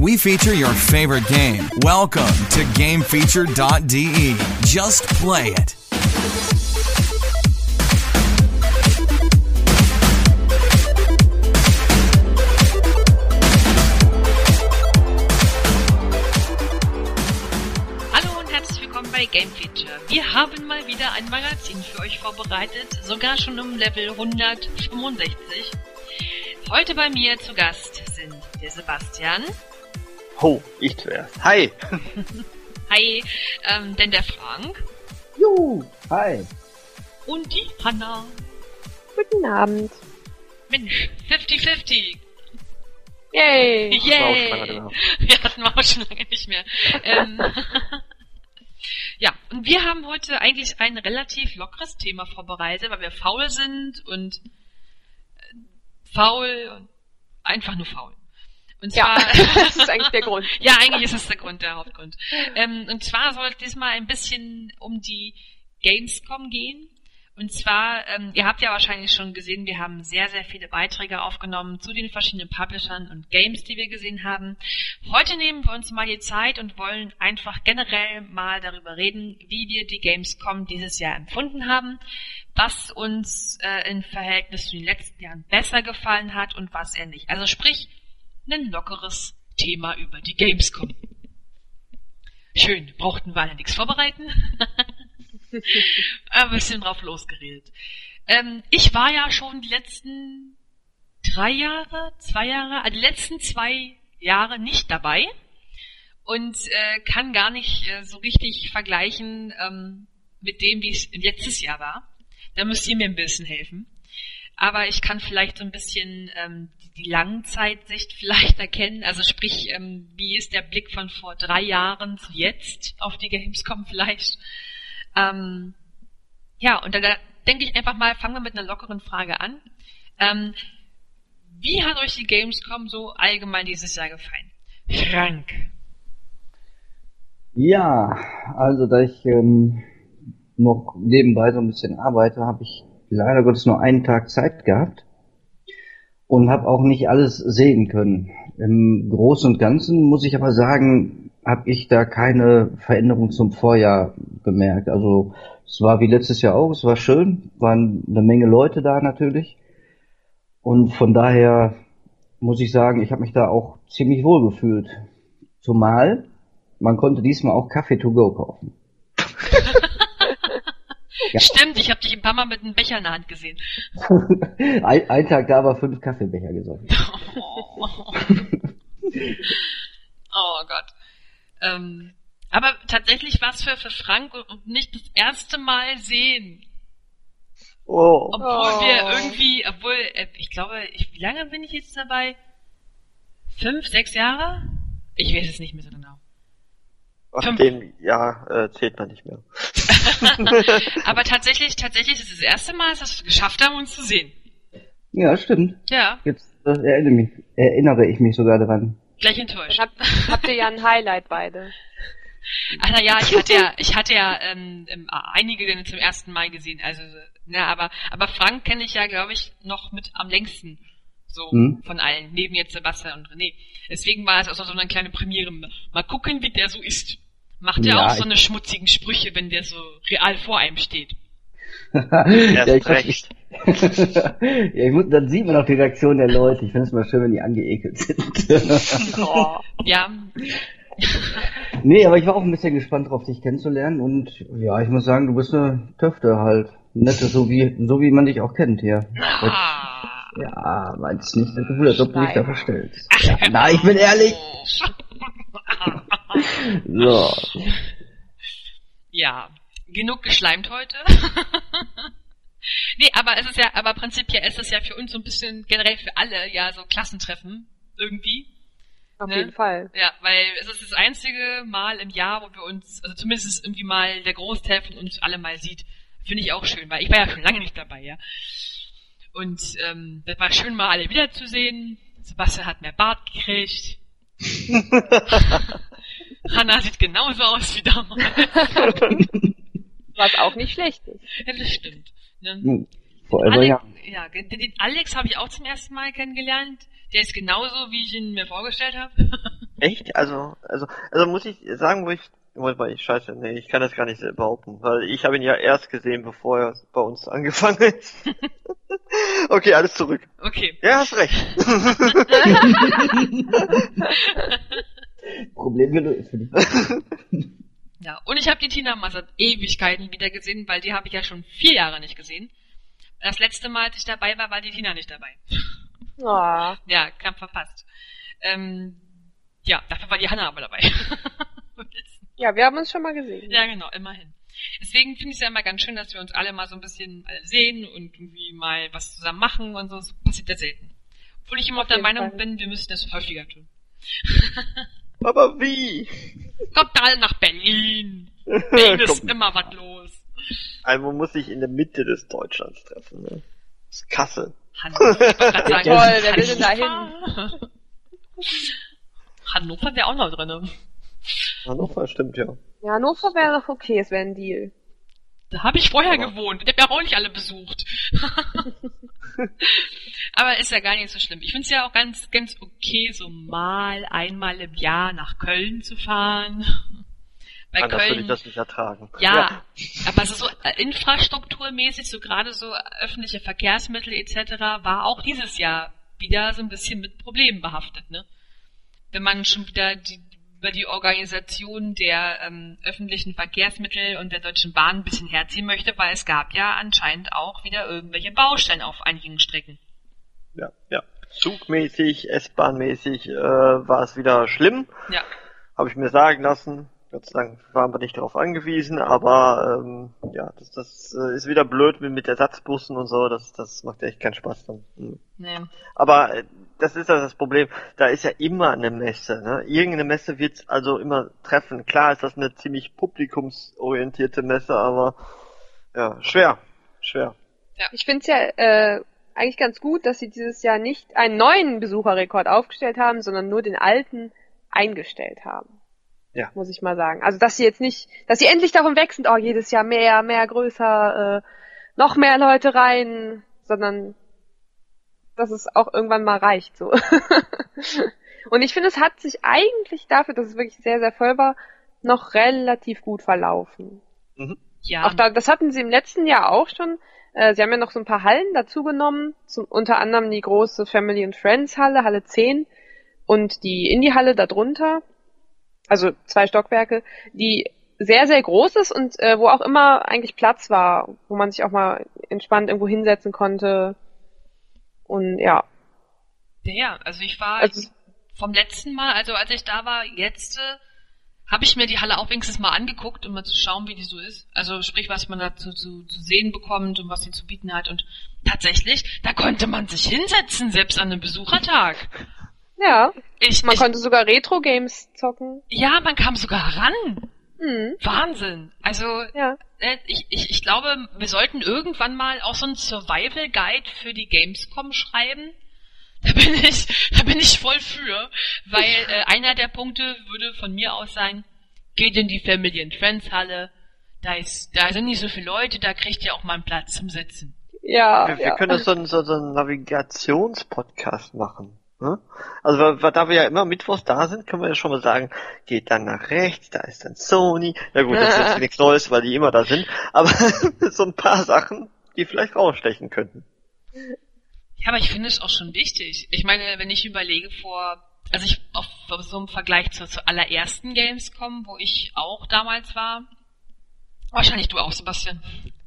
we feature your favorite game. Welcome to GameFeature.de. Just play it. Bei GameFeature. Wir haben mal wieder ein Magazin für euch vorbereitet, sogar schon um Level 165. Heute bei mir zu Gast sind der Sebastian. Oh, ich zuerst. Hi! Hi, denn der Frank. Juhu, hi! Und die Hanna. Guten Abend. Mensch, 50-50. Yay! Yay! Wir hatten wir auch schon lange nicht mehr. Ja, und wir haben heute eigentlich ein relativ lockeres Thema vorbereitet, weil wir faul sind und faul und einfach nur faul. Und zwar, ja, das ist eigentlich der Grund. Ja, eigentlich ist es der Grund, der Hauptgrund. Und zwar soll es diesmal ein bisschen um die Gamescom gehen. Und zwar, ihr habt ja wahrscheinlich schon gesehen, wir haben sehr, sehr viele Beiträge aufgenommen zu den verschiedenen Publishern und Games, die wir gesehen haben. Heute nehmen wir uns mal die Zeit und wollen einfach generell mal darüber reden, wie wir die Gamescom dieses Jahr empfunden haben, was uns im Verhältnis zu den letzten Jahren besser gefallen hat und was eher nicht. Also sprich, ein lockeres Thema über die Gamescom. Schön, brauchten wir alle nichts vorbereiten. Ein bisschen drauf losgeredet. Ich war ja schon die letzten 2 Jahre, also die letzten 2 Jahre nicht dabei und kann gar nicht so richtig vergleichen mit dem, wie es letztes Jahr war. Da müsst ihr mir ein bisschen helfen. Aber ich kann vielleicht so ein bisschen die Langzeitsicht vielleicht erkennen. Also sprich, wie ist der Blick von vor 3 Jahren zu jetzt auf die Gamescom vielleicht? Ja, und da denke ich einfach mal, fangen wir mit einer lockeren Frage an. Wie hat euch die Gamescom so allgemein dieses Jahr gefallen? Frank. Ja, also da ich noch nebenbei so ein bisschen arbeite, habe ich leider Gottes nur einen Tag Zeit gehabt und habe auch nicht alles sehen können. Im Großen und Ganzen muss ich aber sagen, habe ich da keine Veränderung zum Vorjahr gemerkt. Also es war wie letztes Jahr auch, es war schön, waren eine Menge Leute da natürlich. Und von daher muss ich sagen, ich habe mich da auch ziemlich wohl gefühlt. Zumal man konnte diesmal auch Kaffee to go kaufen. Ja. Stimmt, ich habe dich ein paar Mal mit einem Becher in der Hand gesehen. Ein Tag da war 5 Kaffeebecher gesoffen. Oh Gott. Aber tatsächlich war es für Frank und nicht das erste Mal sehen. Oh. Obwohl wir irgendwie, ich glaube, wie lange bin ich jetzt dabei? 5, 6 Jahre? Ich weiß es nicht mehr so genau. Ab dem Jahr zählt man nicht mehr. Aber tatsächlich ist es das erste Mal, dass wir es geschafft haben, uns zu sehen. Ja, stimmt. Ja. Jetzt erinnere ich mich sogar daran. Gleich enttäuscht. Habt ihr ja ein Highlight beide. Ach na ja, ich hatte ja einige denn zum ersten Mal gesehen. Also, aber Frank kenne ich ja, glaube ich, noch mit am längsten. So, von allen. Neben jetzt Sebastian und René. Deswegen war es auch so eine kleine Premiere. Mal gucken, wie der so ist. Macht der auch so eine schmutzigen Sprüche, wenn der so real vor einem steht. Erst recht. Dann sieht man auch die Reaktion der Leute. Ich finde es mal schön, wenn die angeekelt sind. Oh, ja. Nee, aber ich war auch ein bisschen gespannt drauf, dich kennenzulernen. Und ja, ich muss sagen, du bist eine Töfte halt. Nette, so wie man dich auch kennt hier. Ja, meinst nicht das Gefühl, als ob du dich da verstellst. Ja, nein, ich bin ehrlich. So. Ja, genug geschleimt heute. Nee, aber prinzipiell ist es ja für uns so ein bisschen generell für alle ja so Klassentreffen irgendwie. Auf jeden Fall. Ja, weil es ist das einzige Mal im Jahr, wo wir uns, also zumindest irgendwie mal der Großteil von uns alle mal sieht. Finde ich auch schön, weil ich war ja schon lange nicht dabei, ja. Und das war schön, mal alle wiederzusehen. Sebastian hat mehr Bart gekriegt. Hanna sieht genauso aus wie damals. Was auch nicht schlecht ist. Ja, das stimmt. Ne? Forever Young. Ja, den Alex habe ich auch zum ersten Mal kennengelernt. Der ist genauso, wie ich ihn mir vorgestellt habe. Echt? Also muss ich sagen, ich kann das gar nicht behaupten, weil ich habe ihn ja erst gesehen, bevor er bei uns angefangen ist. Okay, alles zurück. Okay. Ja, hast recht. Problem gelöst. Ja, und ich habe die Tina mal seit Ewigkeiten wieder gesehen, weil die habe ich ja schon 4 Jahre nicht gesehen. Das letzte Mal, als ich dabei war, war die Tina nicht dabei. Oh. Ja, knapp verpasst. Ja, dafür war die Hanna aber dabei. Ja, wir haben uns schon mal gesehen. Ja, genau, immerhin. Deswegen finde ich es ja immer ganz schön, dass wir uns alle mal so ein bisschen sehen und irgendwie mal was zusammen machen und so. Das passiert ja selten. Obwohl ich immer auf der Meinung bin, wir müssen das häufiger tun. Aber wie? Kommt alle nach Berlin. Berlin ist immer was los. Also man muss sich in der Mitte des Deutschlands treffen, ne? Das ist Kassel. Hannover, Toll, wer will denn da hin? Hannover wäre auch noch drin. Hannover, stimmt, ja. Ja, Hannover wäre doch okay, es wäre ein Deal. Da habe ich vorher gewohnt. Ich habe ja auch nicht alle besucht. Aber ist ja gar nicht so schlimm. Ich finde es ja auch ganz okay, so einmal im Jahr nach Köln zu fahren. Bei Anders Köln, würde ich das nicht ertragen. ja, aber so infrastrukturmäßig, so gerade so öffentliche Verkehrsmittel etc. war auch dieses Jahr wieder so ein bisschen mit Problemen behaftet, ne? Wenn man schon wieder über die Organisation der öffentlichen Verkehrsmittel und der Deutschen Bahn ein bisschen herziehen möchte, weil es gab ja anscheinend auch wieder irgendwelche Baustellen auf einigen Strecken. Ja. Zugmäßig, S-Bahn-mäßig war es wieder schlimm. Ja. Habe ich mir sagen lassen. Gott sei Dank waren wir nicht darauf angewiesen, aber das ist wieder blöd mit Ersatzbussen und so, das macht echt keinen Spaß dann. Nee. Aber das ist ja das Problem, da ist ja immer eine Messe, ne? Irgendeine Messe wird's also immer treffen. Klar ist das eine ziemlich publikumsorientierte Messe, aber ja, schwer. Ja. Ich finde es ja eigentlich ganz gut, dass sie dieses Jahr nicht einen neuen Besucherrekord aufgestellt haben, sondern nur den alten eingestellt haben. Ja. Muss ich mal sagen. Also, dass sie endlich davon weg sind, jedes Jahr mehr, größer, noch mehr Leute rein, sondern, dass es auch irgendwann mal reicht, so. Und ich finde, es hat sich eigentlich dafür, dass es wirklich sehr, sehr voll war, noch relativ gut verlaufen. Mhm. Ja. Auch das hatten sie im letzten Jahr auch schon. Sie haben ja noch so ein paar Hallen dazu genommen, unter anderem die große Family and Friends Halle 10 und die Indie-Halle darunter. Also 2 Stockwerke, die sehr, sehr groß ist und wo auch immer eigentlich Platz war, wo man sich auch mal entspannt irgendwo hinsetzen konnte. Und ja. Ja, also ich war vom letzten Mal, also als ich da war, jetzt habe ich mir die Halle auch wenigstens mal angeguckt, um mal zu schauen, wie die so ist. Also sprich, was man dazu zu sehen bekommt und was sie zu bieten hat. Und tatsächlich, da konnte man sich hinsetzen, selbst an einem Besuchertag. Ja, man konnte sogar Retro-Games zocken. Ja, man kam sogar ran. Mhm. Wahnsinn. Also, ja. Ich glaube, wir sollten irgendwann mal auch so einen Survival-Guide für die Gamescom schreiben. Da bin ich voll für, weil einer der Punkte würde von mir aus sein, geht in die Family and Friends Halle, da sind nicht so viele Leute, da kriegt ihr auch mal einen Platz zum Sitzen. Ja. Wir können das so einen Navigationspodcast machen. Also da wir ja immer mittwochs da sind, können wir ja schon mal sagen, geht dann nach rechts, da ist dann Sony. Ja gut, das ist jetzt nichts Neues, weil die immer da sind. Aber so ein paar Sachen, die vielleicht rausstechen könnten. Ja, aber ich finde es auch schon wichtig. Ich meine, wenn ich überlege also ich auf so einem Vergleich zur allerersten Gamescom, wo ich auch damals war, wahrscheinlich du auch, Sebastian.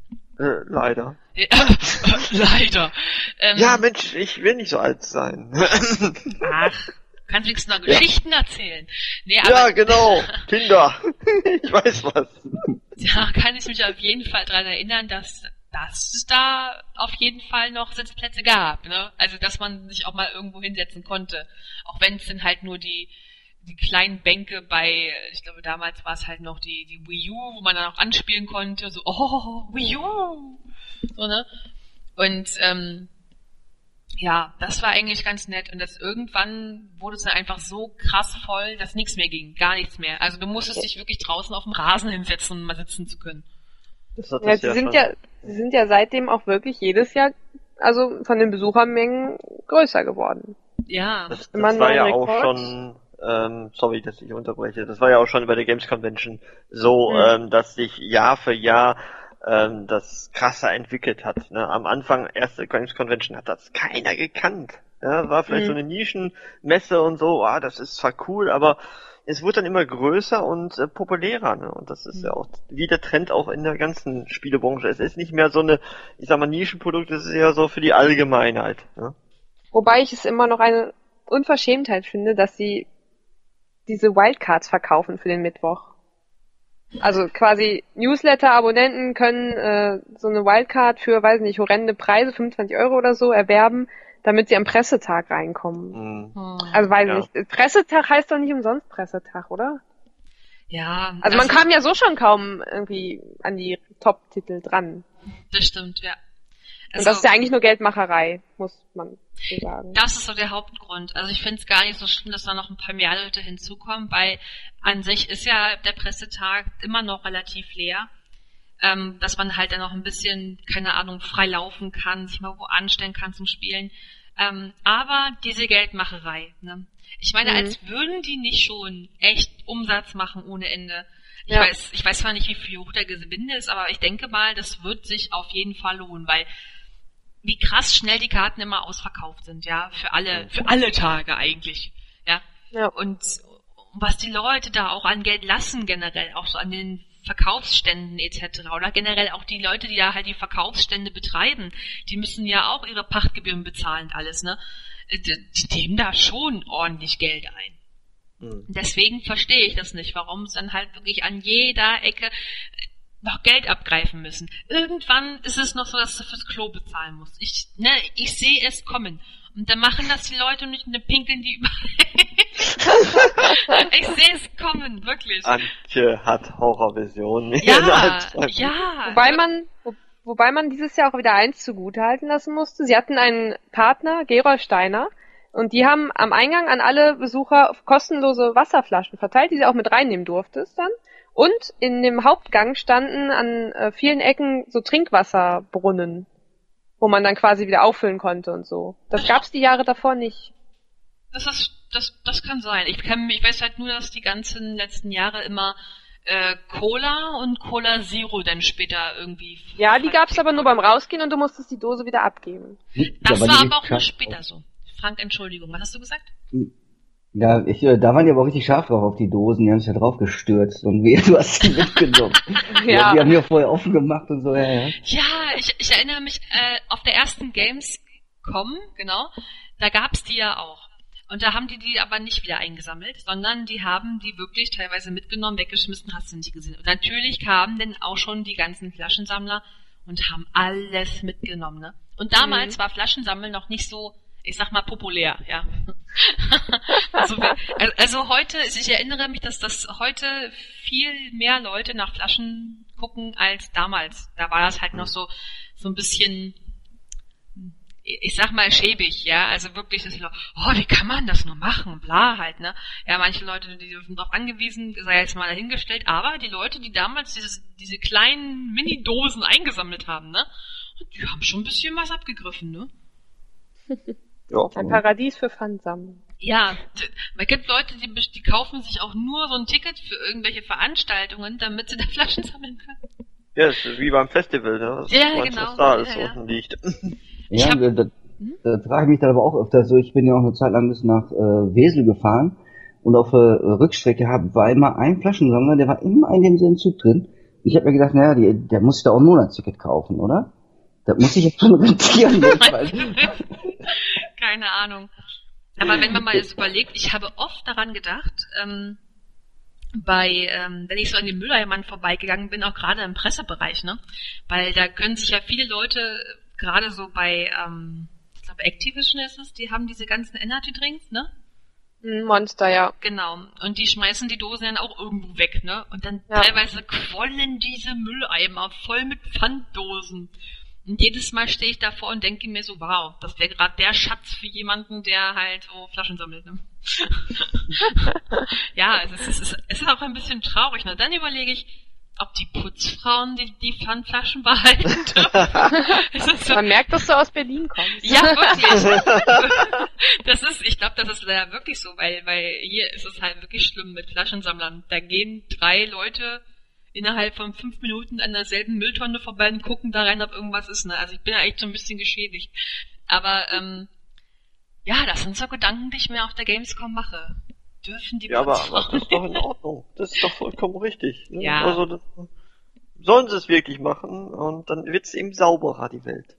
Leider. Ja, leider. Ja, Mensch, ich will nicht so alt sein. Ach, kannst wenigstens noch Geschichten erzählen. Nee, aber, ja, genau. Kinder. Ich weiß was. Ja, kann ich mich auf jeden Fall dran erinnern, dass es da auf jeden Fall noch Sitzplätze gab, ne? Also, dass man sich auch mal irgendwo hinsetzen konnte. Auch wenn es dann halt nur die kleinen Bänke ich glaube damals war es halt noch die Wii U, wo man dann auch anspielen konnte, so, Wii U! So, ne? Und, ja, das war eigentlich ganz nett. Und irgendwann wurde es dann einfach so krass voll, dass nichts mehr ging. Gar nichts mehr. Also du musstest dich wirklich draußen auf dem Rasen hinsetzen, um mal sitzen zu können. Ja, sie sie sind ja seitdem auch wirklich jedes Jahr, also von den Besuchermengen größer geworden. Ja. Das Immer war neuen ja auch Rekord. schon, sorry, dass ich unterbreche, das war ja auch schon bei der Games Convention so, dass sich Jahr für Jahr das krasser entwickelt hat. Ne? Am Anfang, erste Games Convention, hat das keiner gekannt. Ja, war vielleicht so eine Nischenmesse und so, das ist zwar cool, aber es wird dann immer größer und populärer. Ne? Und das ist ja auch wie der Trend auch in der ganzen Spielebranche. Es ist nicht mehr so eine, ich sag mal, Nischenprodukt, es ist eher so für die Allgemeinheit. Ne? Wobei ich es immer noch eine Unverschämtheit finde, dass sie diese Wildcards verkaufen für den Mittwoch. Also quasi Newsletter-Abonnenten können so eine Wildcard für, weiß nicht, horrende Preise, 25 € oder so, erwerben, damit sie am Pressetag reinkommen. Also weiß ich nicht. Pressetag heißt doch nicht umsonst Pressetag, oder? Ja. Also man kam ja so schon kaum irgendwie an die Top-Titel dran. Das stimmt, ja. Und das ist ja eigentlich nur Geldmacherei, muss man so sagen. Das ist so der Hauptgrund. Also ich finde es gar nicht so schlimm, dass da noch ein paar mehr Leute hinzukommen, weil an sich ist ja der Pressetag immer noch relativ leer. Dass man halt dann noch ein bisschen, keine Ahnung, frei laufen kann, sich mal wo anstellen kann zum Spielen. Aber diese Geldmacherei, ne? Ich meine, als würden die nicht schon echt Umsatz machen ohne Ende. Ich weiß zwar nicht, wie hoch der Gewinn ist, aber ich denke mal, das wird sich auf jeden Fall lohnen, weil wie krass schnell die Karten immer ausverkauft sind, ja, für alle Tage eigentlich, ja. Und was die Leute da auch an Geld lassen generell, auch so an den Verkaufsständen etc. oder generell auch die Leute, die da halt die Verkaufsstände betreiben, die müssen ja auch ihre Pachtgebühren bezahlen und alles, ne? Die nehmen da schon ordentlich Geld ein. Deswegen verstehe ich das nicht, warum sie dann halt wirklich an jeder Ecke noch Geld abgreifen müssen. Irgendwann ist es noch so, dass du fürs Klo bezahlen musst. Ich sehe es kommen. Und dann machen das die Leute nicht und dann pinkeln die überall. Ich sehe es kommen, wirklich. Antje hat Horrorvisionen. Ja. Wobei man dieses Jahr auch wieder eins zugutehalten lassen musste. Sie hatten einen Partner, Gerolf Steiner, und die haben am Eingang an alle Besucher kostenlose Wasserflaschen verteilt, die sie auch mit reinnehmen durftest dann. Und in dem Hauptgang standen an vielen Ecken so Trinkwasserbrunnen, wo man dann quasi wieder auffüllen konnte und so. Das gab's die Jahre davor nicht. Das kann sein. Ich weiß halt nur, dass die ganzen letzten Jahre immer Cola und Cola Zero dann später irgendwie... Ja, die gab's aber nur beim Rausgehen und du musstest die Dose wieder abgeben. Das war aber auch nur später so. Frank, Entschuldigung, was hast du gesagt? Ja, da waren die aber auch richtig scharf drauf auf die Dosen, die haben sich da drauf gestürzt und du hast sie mitgenommen. Die haben ja vorher offen gemacht und so, ja. Ja, ich erinnere mich, auf der ersten Gamescom, genau, da gab's die ja auch. Und da haben die aber nicht wieder eingesammelt, sondern die haben die wirklich teilweise mitgenommen, weggeschmissen, hast du nicht gesehen. Und natürlich kamen dann auch schon die ganzen Flaschensammler und haben alles mitgenommen, ne? Und damals war Flaschensammeln noch nicht so, ich sag mal, populär, ja. Also heute, ich erinnere mich, dass das heute viel mehr Leute nach Flaschen gucken als damals. Da war das halt noch so ein bisschen, ich sag mal, schäbig, ja. Also wirklich, dass die Leute, wie kann man das nur machen? Bla halt, ne. Ja, manche Leute, die sind darauf angewiesen, sei jetzt mal dahingestellt, aber die Leute, die damals diese kleinen Mini-Dosen eingesammelt haben, ne, die haben schon ein bisschen was abgegriffen, ne. Ja. Ein Paradies für Pfandsammlung. Ja, man gibt Leute, die kaufen sich auch nur so ein Ticket für irgendwelche Veranstaltungen, damit sie da Flaschen sammeln können. Ja, das ist wie beim Festival, ne? Ja, genau. Was da alles unten liegt. Ja, da frage ich mich dann aber auch öfter so, ich bin ja auch eine Zeit lang bis nach Wesel gefahren und auf der Rückstrecke war immer ein Flaschensammler, der war immer in demselben Zug drin. Ich habe mir gedacht, naja, der muss sich da auch ein Monatsticket kaufen, oder? Da muss ich jetzt schon rentieren. Keine Ahnung. Aber wenn man mal jetzt überlegt, ich habe oft daran gedacht, wenn ich so an den Mülleimann vorbeigegangen bin, auch gerade im Pressebereich, ne? Weil da können sich ja viele Leute, gerade so bei, ich glaube Activision ist es, die haben diese ganzen Energy-Drinks, ne? Monster, ja. Genau. Und die schmeißen die Dosen dann auch irgendwo weg, ne? Und dann teilweise quollen diese Mülleimer voll mit Pfanddosen. Und jedes Mal stehe ich davor und denke mir so, wow, das wäre gerade der Schatz für jemanden, der halt so Flaschen sammelt. Ne? Ja, es ist auch ein bisschen traurig. Ne? Dann überlege ich, ob die Putzfrauen die Pfandflaschen behalten dürfen. So, Man merkt, dass du aus Berlin kommst. ja, wirklich. Ich glaube, das ist leider wirklich so, weil hier ist es halt wirklich schlimm mit Flaschensammlern. Da gehen 3 Leute innerhalb von 5 Minuten an derselben Mülltonne vorbei und gucken da rein, ob irgendwas ist. Ne? Also ich bin ja echt so ein bisschen geschädigt. Aber ja, das sind so Gedanken, die ich mir auf der Gamescom mache. Dürfen die Ja, aber Putzfrauen... das ist doch in Ordnung. Das ist doch vollkommen richtig. Ne? Ja. Also, sollen sie es wirklich machen und dann wird's eben sauberer, die Welt.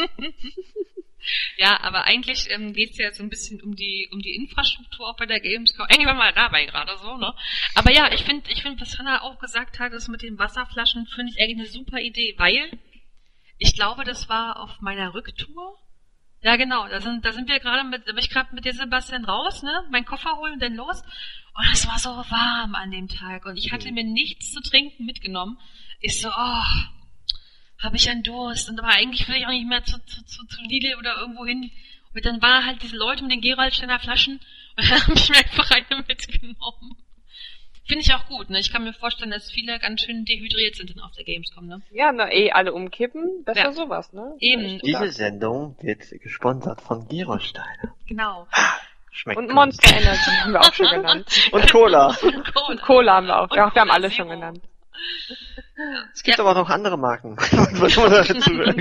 Ja, aber eigentlich geht's ja so ein bisschen um die Infrastruktur auch bei der Gamescom. Eigentlich waren wir dabei gerade so, ne? Aber ja, ich finde, was Hannah auch gesagt hat, das mit den Wasserflaschen, finde ich eigentlich eine super Idee, weil ich glaube, das war auf meiner Rücktour. Ja, genau, da bin ich gerade mit dir, Sebastian, raus, ne? Meinen Koffer holen und dann los. Und es war so warm an dem Tag und ich hatte mir nichts zu trinken mitgenommen. Ich so, habe ich einen Durst und aber eigentlich will ich auch nicht mehr zu Lidl oder irgendwo hin. Und dann waren halt diese Leute mit den Geraldsteiner Flaschen und dann habe ich mir einfach eine mitgenommen. Finde ich auch gut, ne? Ich kann mir vorstellen, dass viele ganz schön dehydriert sind dann auf der Gamescom, ne? Ja, alle umkippen, besser sowas, ne? Eben. Diese Sendung wird gesponsert von Gerolsteiner. Genau. Schmeckt Und gut. Monster Energy haben wir auch schon genannt. Und Cola. Und Cola haben wir auch. Und Ja, wir haben Cola alle Zero. schon genannt. Es gibt aber noch andere Marken. Was muss man dazu sagen?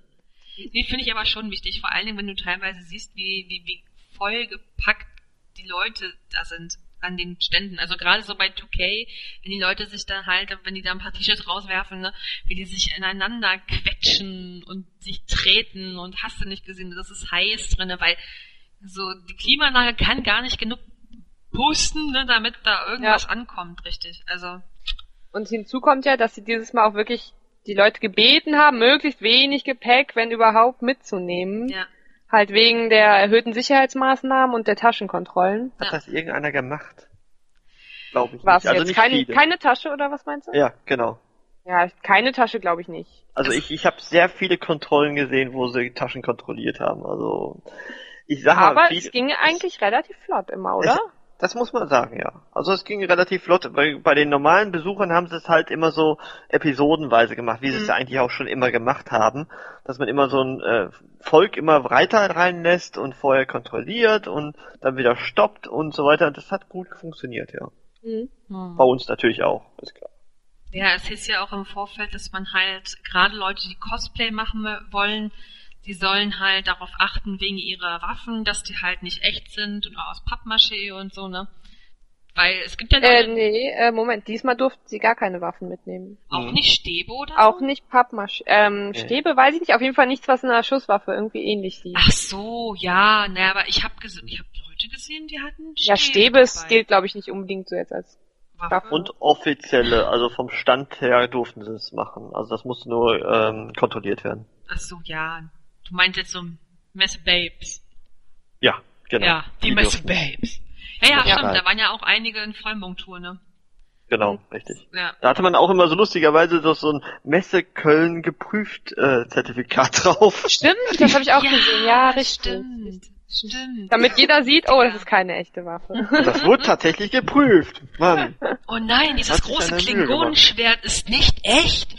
Nee, finde ich aber schon wichtig. Vor allen Dingen, wenn du teilweise siehst, wie voll gepackt die Leute da sind an den Ständen. Also gerade so bei 2K, wenn die Leute sich da halt, wenn die da ein paar T-Shirts rauswerfen, ne, wie die sich ineinander quetschen und sich treten und hast du nicht gesehen, das ist heiß drinne, weil so die Klimaanlage kann gar nicht genug pusten, ne, damit da irgendwas ankommt, richtig. Also Und hinzu kommt ja, dass sie dieses Mal auch wirklich die Leute gebeten haben, möglichst wenig Gepäck, wenn überhaupt, mitzunehmen. ja. Halt wegen der erhöhten Sicherheitsmaßnahmen und der Taschenkontrollen. Hat das irgendeiner gemacht? Glaube ich War es nicht. Also jetzt nicht viele. keine Tasche oder was meinst du? Ja, genau. Ja, keine Tasche glaube ich nicht. Also ich habe sehr viele Kontrollen gesehen, wo sie Taschen kontrolliert haben. Also ich sage mal, Aber es ging eigentlich relativ flott immer, oder? Das muss man sagen, ja. Also es ging relativ flott. Bei den normalen Besuchern haben sie es halt immer so episodenweise gemacht, wie sie es eigentlich auch schon immer gemacht haben. Dass man immer so ein Volk immer weiter reinlässt und vorher kontrolliert und dann wieder stoppt und so weiter. Das hat gut funktioniert, ja. Mhm. Bei uns natürlich auch, ist klar. Ja, es hieß ja auch im Vorfeld, dass man halt gerade Leute, die Cosplay machen wollen, die sollen halt darauf achten wegen ihrer Waffen, dass die halt nicht echt sind und aus Pappmaché und so, ne? Weil es gibt ja Leute, Moment, diesmal durften sie gar keine Waffen mitnehmen. auch nicht Stäbe oder so? Auch nicht Pappmaché. Stäbe weiß ich nicht, auf jeden Fall nichts, was in einer Schusswaffe irgendwie ähnlich sieht. Ach so, ja, ne, aber ich habe Leute gesehen, die hatten Stäbe. Ja, Stäbe dabei. gilt, glaube ich, nicht unbedingt so jetzt als Waffe. Und offizielle, also vom Stand her durften sie es machen. Also das musste nur kontrolliert werden. Ach so, ja. Du meinst jetzt so Messe Babes. Ja, genau. Ja, die Messe durften. Babes. Ja, Ja. stimmt, da waren ja auch einige in Vollmontur, ne? Genau, richtig. Ja. Da hatte man auch immer so lustigerweise so ein Messe Köln geprüft Zertifikat drauf. Stimmt, das habe ich auch gesehen. Ja, richtig. Stimmt. Damit jeder sieht, oh, das ist keine echte Waffe. Das wurde tatsächlich geprüft. Mann. Oh nein, dieses Hat sich große einer Mühe Klingonenschwert ist nicht echt.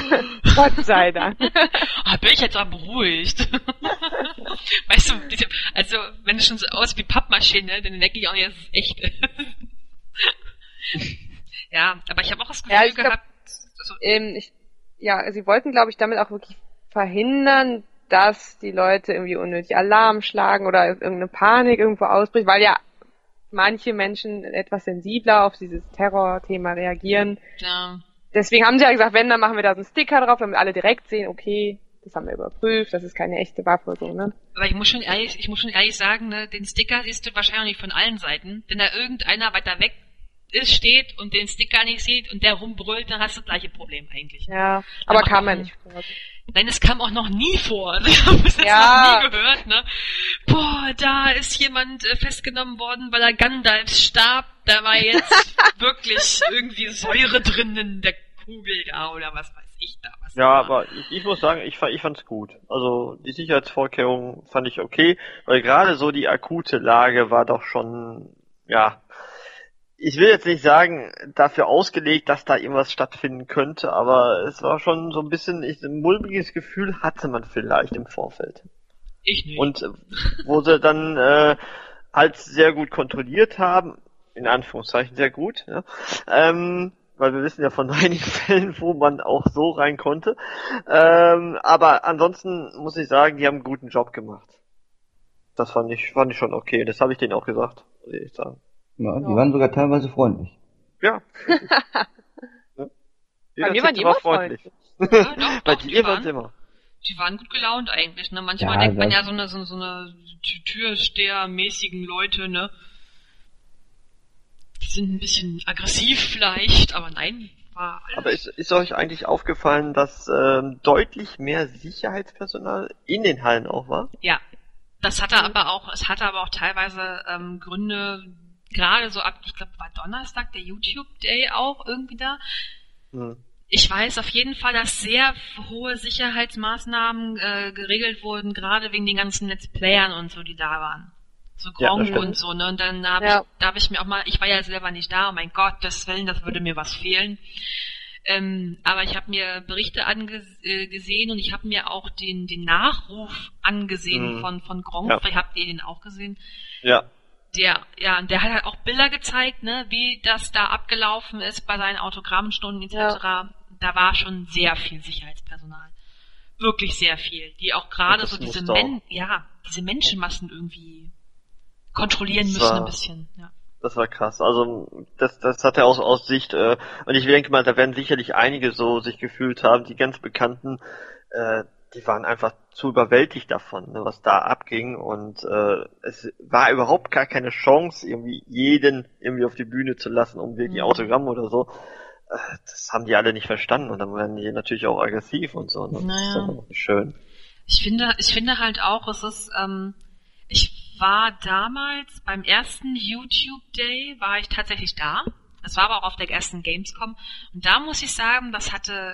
Gott sei Dank. Bin ich jetzt mal beruhigt. Weißt du, also wenn es schon so aus wie Pappmaschine, ne, dann denke ich auch nicht, dass es echt ist. Ja, aber ich habe auch das Gefühl Ja, ich glaub, gehabt, also, sie wollten, glaube ich, damit auch wirklich verhindern, dass die Leute irgendwie unnötig Alarm schlagen oder irgendeine Panik irgendwo ausbricht, weil ja manche Menschen etwas sensibler auf dieses Terrorthema reagieren. ja. Deswegen haben sie ja gesagt, wenn, dann machen wir da so einen Sticker drauf, damit alle direkt sehen, okay, das haben wir überprüft, das ist keine echte Waffe, so, ne? Aber ich muss schon ehrlich sagen, ne, den Sticker siehst du wahrscheinlich nicht von allen Seiten. Wenn da irgendeiner weiter weg steht und den Sticker nicht sieht und der rumbrüllt, dann hast du das gleiche Problem eigentlich. Ja, aber macht kam auch ja nicht vor. Nein, es kam auch noch nie vor. Also ich habe es jetzt noch nie gehört, ne? Boah, da ist jemand festgenommen worden, weil er Gandalfs Stab, da war jetzt wirklich irgendwie Säure drin in der Kugel da oder was weiß ich da. Was Ja, da war. aber ich muss sagen, ich fand's gut. Also die Sicherheitsvorkehrungen fand ich okay, weil gerade so die akute Lage war doch schon, ja, ich will jetzt nicht sagen, dafür ausgelegt, dass da irgendwas stattfinden könnte, aber es war schon so ein bisschen, ein mulmiges Gefühl hatte man vielleicht im Vorfeld. Ich nicht. Und wo sie dann halt sehr gut kontrolliert haben, in Anführungszeichen sehr gut, ja, weil wir wissen ja von einigen Fällen, wo man auch so rein konnte. Aber ansonsten muss ich sagen, die haben einen guten Job gemacht. Das fand ich schon okay. Das habe ich denen auch gesagt, muss ich sagen. Ja, die waren sogar teilweise freundlich. Ja. Bei mir waren die immer freundlich. Ja, doch, Bei doch, dir waren sie immer. Die waren gut gelaunt eigentlich, ne? Manchmal Ja, denkt man das- ja so eine Türsteher-mäßigen Leute, ne? Die sind ein bisschen aggressiv vielleicht, aber nein, war alles. Aber ist euch eigentlich aufgefallen, dass deutlich mehr Sicherheitspersonal in den Hallen auch war? Ja. Es hatte aber auch teilweise Gründe, gerade so ab, ich glaube, war Donnerstag der YouTube Day auch irgendwie da. Hm. Ich weiß auf jeden Fall, dass sehr hohe Sicherheitsmaßnahmen geregelt wurden, gerade wegen den ganzen Let's Playern und so, die da waren. So Ja, das Gronk stimmt. und so, ne? Und dann hab ich mir auch mal, ich war ja selber nicht da, oh mein Gott, das würde mir was fehlen. Aber ich habe mir Berichte gesehen und ich habe mir auch den Nachruf angesehen von Gronk. Ja. Vielleicht habt ihr den auch gesehen. Ja. Der hat halt auch Bilder gezeigt, ne, wie das da abgelaufen ist bei seinen Autogrammstunden etc. Ja. Da war schon sehr viel Sicherheitspersonal. Wirklich sehr viel. Die auch gerade Das so diese musste auch. diese Menschenmassen irgendwie kontrollieren Das müssen war- ein bisschen. Ja. Das war krass. Also das hat er aus Sicht, und ich denke mal, da werden sicherlich einige so sich gefühlt haben, die ganz Bekannten, die waren einfach zu überwältigt davon, ne, was da abging, und es war überhaupt gar keine Chance, irgendwie jeden irgendwie auf die Bühne zu lassen, um wirklich Autogramm oder so. Das haben die alle nicht verstanden, und dann werden die natürlich auch aggressiv und so. Ne? Das Naja. ist dann auch nicht schön. Ich finde halt auch, es ist, ich war damals beim ersten YouTube Day, war ich tatsächlich da. Das war aber auch auf der ersten Gamescom. Und da muss ich sagen, das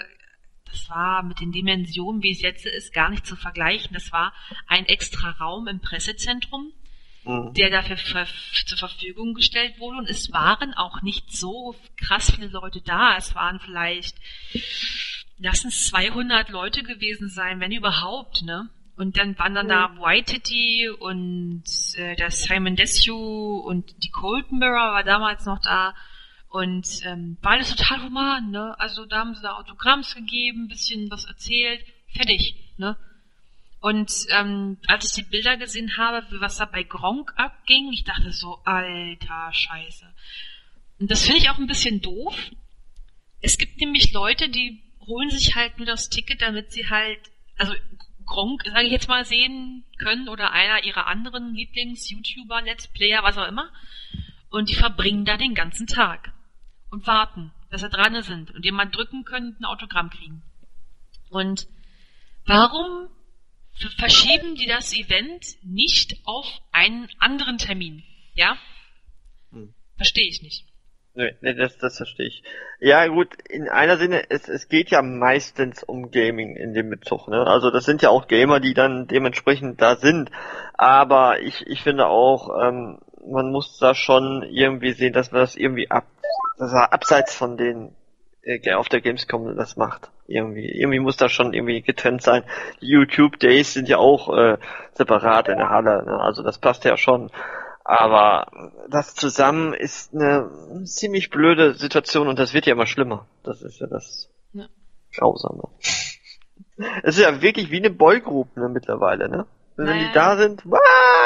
war mit den Dimensionen, wie es jetzt ist, gar nicht zu vergleichen. Das war ein extra Raum im Pressezentrum, der dafür zur Verfügung gestellt wurde. Und es waren auch nicht so krass viele Leute da. Es waren vielleicht, lassen es 200 Leute gewesen sein, wenn überhaupt, ne? Und dann waren dann da Waititi und der Simon Desue und die Cold Mirror war damals noch da. Und war alles total human, ne? Also da haben sie da Autogramms gegeben, ein bisschen was erzählt, fertig, ne? Und als ich die Bilder gesehen habe, was da bei Gronk abging, ich dachte so, alter Scheiße. Und das finde ich auch ein bisschen doof. Es gibt nämlich Leute, die holen sich halt nur das Ticket, damit sie halt, also Gronk, sage ich jetzt mal, sehen können oder einer ihrer anderen Lieblings-YouTuber, Let's Player, was auch immer. Und die verbringen da den ganzen Tag und warten, dass sie dran sind und jemand drücken können, ein Autogramm kriegen. Und warum verschieben die das Event nicht auf einen anderen Termin? Ja? Verstehe ich nicht. Nee, das verstehe ich. Ja, gut, in einer Sinne, es geht ja meistens um Gaming in dem Bezug, ne? Also das sind ja auch Gamer, die dann dementsprechend da sind. Aber ich finde auch, man muss da schon irgendwie sehen, dass man das irgendwie dass er abseits von den auf der Gamescom das macht. Irgendwie muss das schon irgendwie getrennt sein. Die YouTube Days sind ja auch separat in der Halle, ne? Also das passt ja schon. Aber das zusammen ist eine ziemlich blöde Situation, und das wird ja immer schlimmer. Das ist ja das Grausame. Es ist ja wirklich wie eine Boygroup, ne, mittlerweile, ne? Wenn die da sind, wir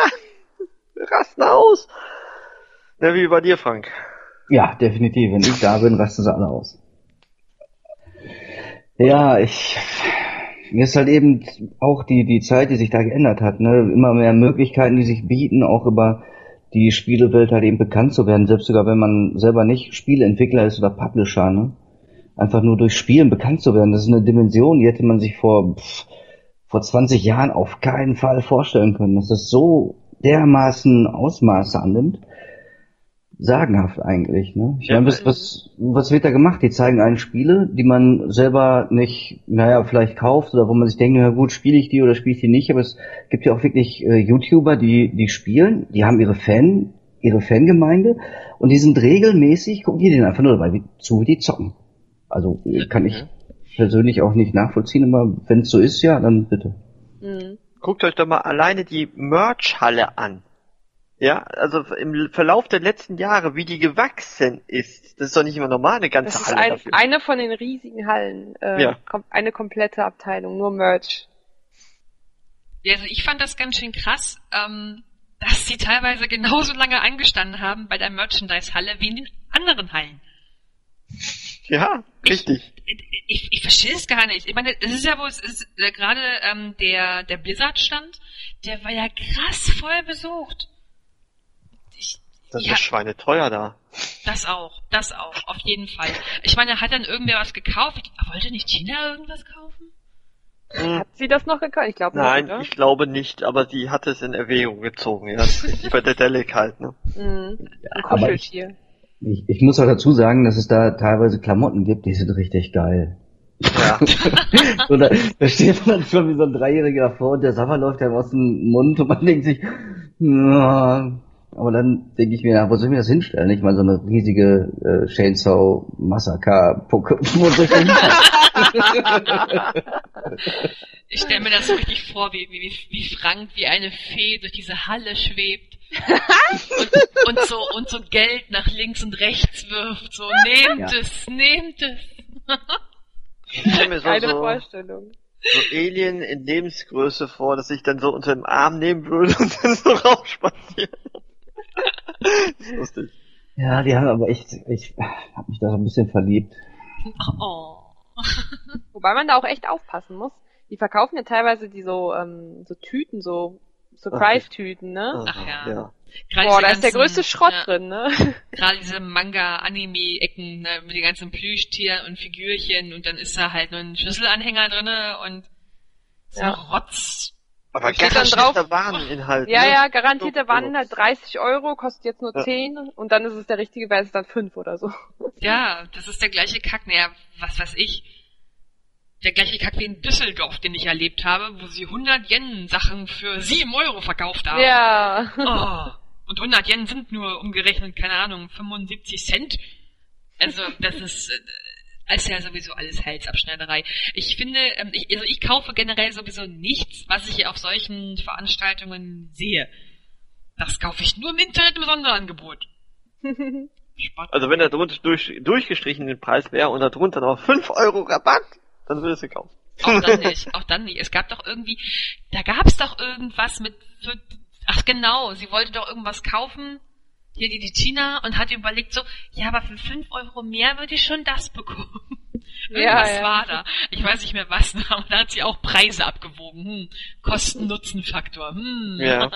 rasten aus. Na, wie bei dir, Frank? Ja, definitiv. Wenn ich da bin, rasten sie alle aus. Ja, mir ist halt eben auch die Zeit, die sich da geändert hat, ne? Immer mehr Möglichkeiten, die sich bieten, auch über die Spielewelt halt eben bekannt zu werden, selbst sogar wenn man selber nicht Spieleentwickler ist oder Publisher, ne? Einfach nur durch Spielen bekannt zu werden, das ist eine Dimension, die hätte man sich vor 20 Jahren auf keinen Fall vorstellen können, dass das so dermaßen Ausmaße annimmt. Sagenhaft eigentlich, ne? Ich meine, was wird da gemacht? Die zeigen einen Spiele, die man selber nicht, vielleicht kauft, oder wo man sich denkt, na gut, spiele ich die oder spiele ich die nicht, aber es gibt ja auch wirklich YouTuber, die spielen, die haben ihre ihre Fangemeinde und die sind regelmäßig, gucken die denen einfach nur dabei zu, wie die zocken. Also kann ich persönlich auch nicht nachvollziehen, aber wenn es so ist, ja, dann bitte. Mhm. Guckt euch doch mal alleine die Merch-Halle an. Ja, also im Verlauf der letzten Jahre, wie die gewachsen ist. Das ist doch nicht immer normal, eine ganze Das ist Halle dafür. eine von den riesigen Hallen. Ja. Eine komplette Abteilung, nur Merch. Ja, also ich fand das ganz schön krass, dass sie teilweise genauso lange angestanden haben bei der Merchandise-Halle wie in den anderen Hallen. Ja, richtig. Ich verstehe es gar nicht. Ich meine, das ist ja, wo es ist, gerade der Blizzard-Stand, der war ja krass voll besucht. Das ist schweineteuer da. Das auch, auf jeden Fall. Ich meine, hat dann irgendwer was gekauft? Wollte nicht Tina irgendwas kaufen? Hat sie das noch gekauft? Ich glaube nicht, Nein, oder? ich glaube nicht, aber die hat es in Erwägung gezogen, ja. Wie bei der Delic halt, ne? Mhm. Ein aber Kuscheltier. Ich muss auch dazu sagen, dass es da teilweise Klamotten gibt, die sind richtig geil. Ja. So, da steht man schon wie so ein Dreijähriger davor und der Sabber läuft einem aus dem Mund und man denkt sich, ja. Aber dann denke ich mir, wo soll ich mir das hinstellen? Nicht mal so eine riesige Chainsaw Massacre Pokémon. Ich stelle mir das so richtig vor, wie Frank wie eine Fee durch diese Halle schwebt und so Geld nach links und rechts wirft. So, nehmt es. Ich stell mir Keine so Vorstellung. Alien in Lebensgröße vor, dass ich dann so unter dem Arm nehmen würde und dann so rausspazieren. Das ist lustig. Ja, die haben aber echt, ich habe mich da so ein bisschen verliebt. Oh. Wobei man da auch echt aufpassen muss. Die verkaufen ja teilweise die so Tüten, so Surprise-Tüten, ne? Ach ja. Ja. Gerade Boah, diese da ist der ganzen- größte Schrott ja, drin, ne? Gerade diese Manga-Anime-Ecken, ne, mit den ganzen Plüschtieren und Figürchen und dann ist da halt nur ein Schlüsselanhänger drinne und so Ja. Rotz. Aber Steht dann garantierter Wareninhalt. Ja, ne? ja, garantierter So, Warenwert 30 €, kostet jetzt nur Ja. 10 und dann ist es der richtige, wäre es dann 5 oder so. Ja, das ist der gleiche Kack. Naja, was weiß ich. Der gleiche Kack wie in Düsseldorf, den ich erlebt habe, wo sie 100 Yen Sachen für 7 € verkauft haben. Ja. Oh. Und 100 Yen sind nur umgerechnet, keine Ahnung, 75 Cent. Also, das ist ja sowieso alles Halsabschneiderei. Ich finde, ich kaufe generell sowieso nichts, was ich auf solchen Veranstaltungen sehe. Das kaufe ich nur im Internet im Sonderangebot. Spart. Also wenn da drunter durchgestrichen den Preis wäre und da drunter noch 5 € Rabatt, dann würdest du kaufen. Auch dann nicht. Es gab doch irgendwie, da gab's doch irgendwas ach genau, sie wollte doch irgendwas kaufen, hier die Tina, und hat überlegt so, ja, aber für 5 € mehr würde ich schon das bekommen. Irgendwas war da. Ich weiß nicht mehr was, aber da hat sie auch Preise abgewogen. Kosten-Nutzen-Faktor. Ja.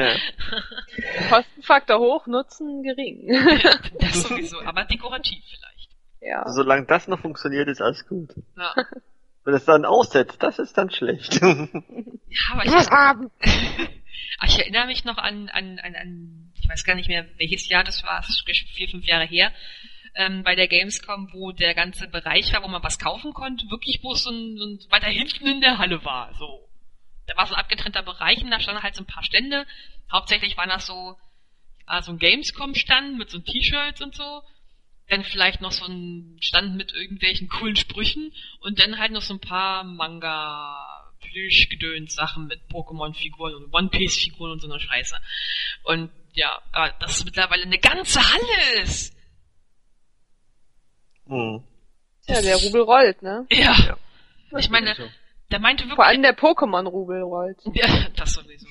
Kostenfaktor hoch, Nutzen gering. Das sowieso, aber dekorativ vielleicht. Ja. Also, solange das noch funktioniert, ist alles gut. Ja. Wenn es dann aussetzt, das ist dann schlecht. Ja, aber Was haben? ich erinnere mich noch an, ich weiß gar nicht mehr, welches Jahr das war, es ist 4-5 Jahre her, bei der Gamescom, wo der ganze Bereich war, wo man was kaufen konnte, wirklich, wo es so ein weiter hinten in der Halle war, so. Da war so ein abgetrennter Bereich und da standen halt so ein paar Stände. Hauptsächlich waren das so ein Gamescom-Stand mit so T-Shirts und so. Dann vielleicht noch so ein Stand mit irgendwelchen coolen Sprüchen und dann halt noch so ein paar Manga-Plüschgedöns-Sachen mit Pokémon-Figuren und One-Piece-Figuren und so eine Scheiße. Und ja, dass es mittlerweile eine ganze Halle ist. Hm. Ja, der Rubel rollt, ne? Ja. Ich meine, der meinte wirklich... Vor allem der Pokémon-Rubel rollt. Ja, das sowieso.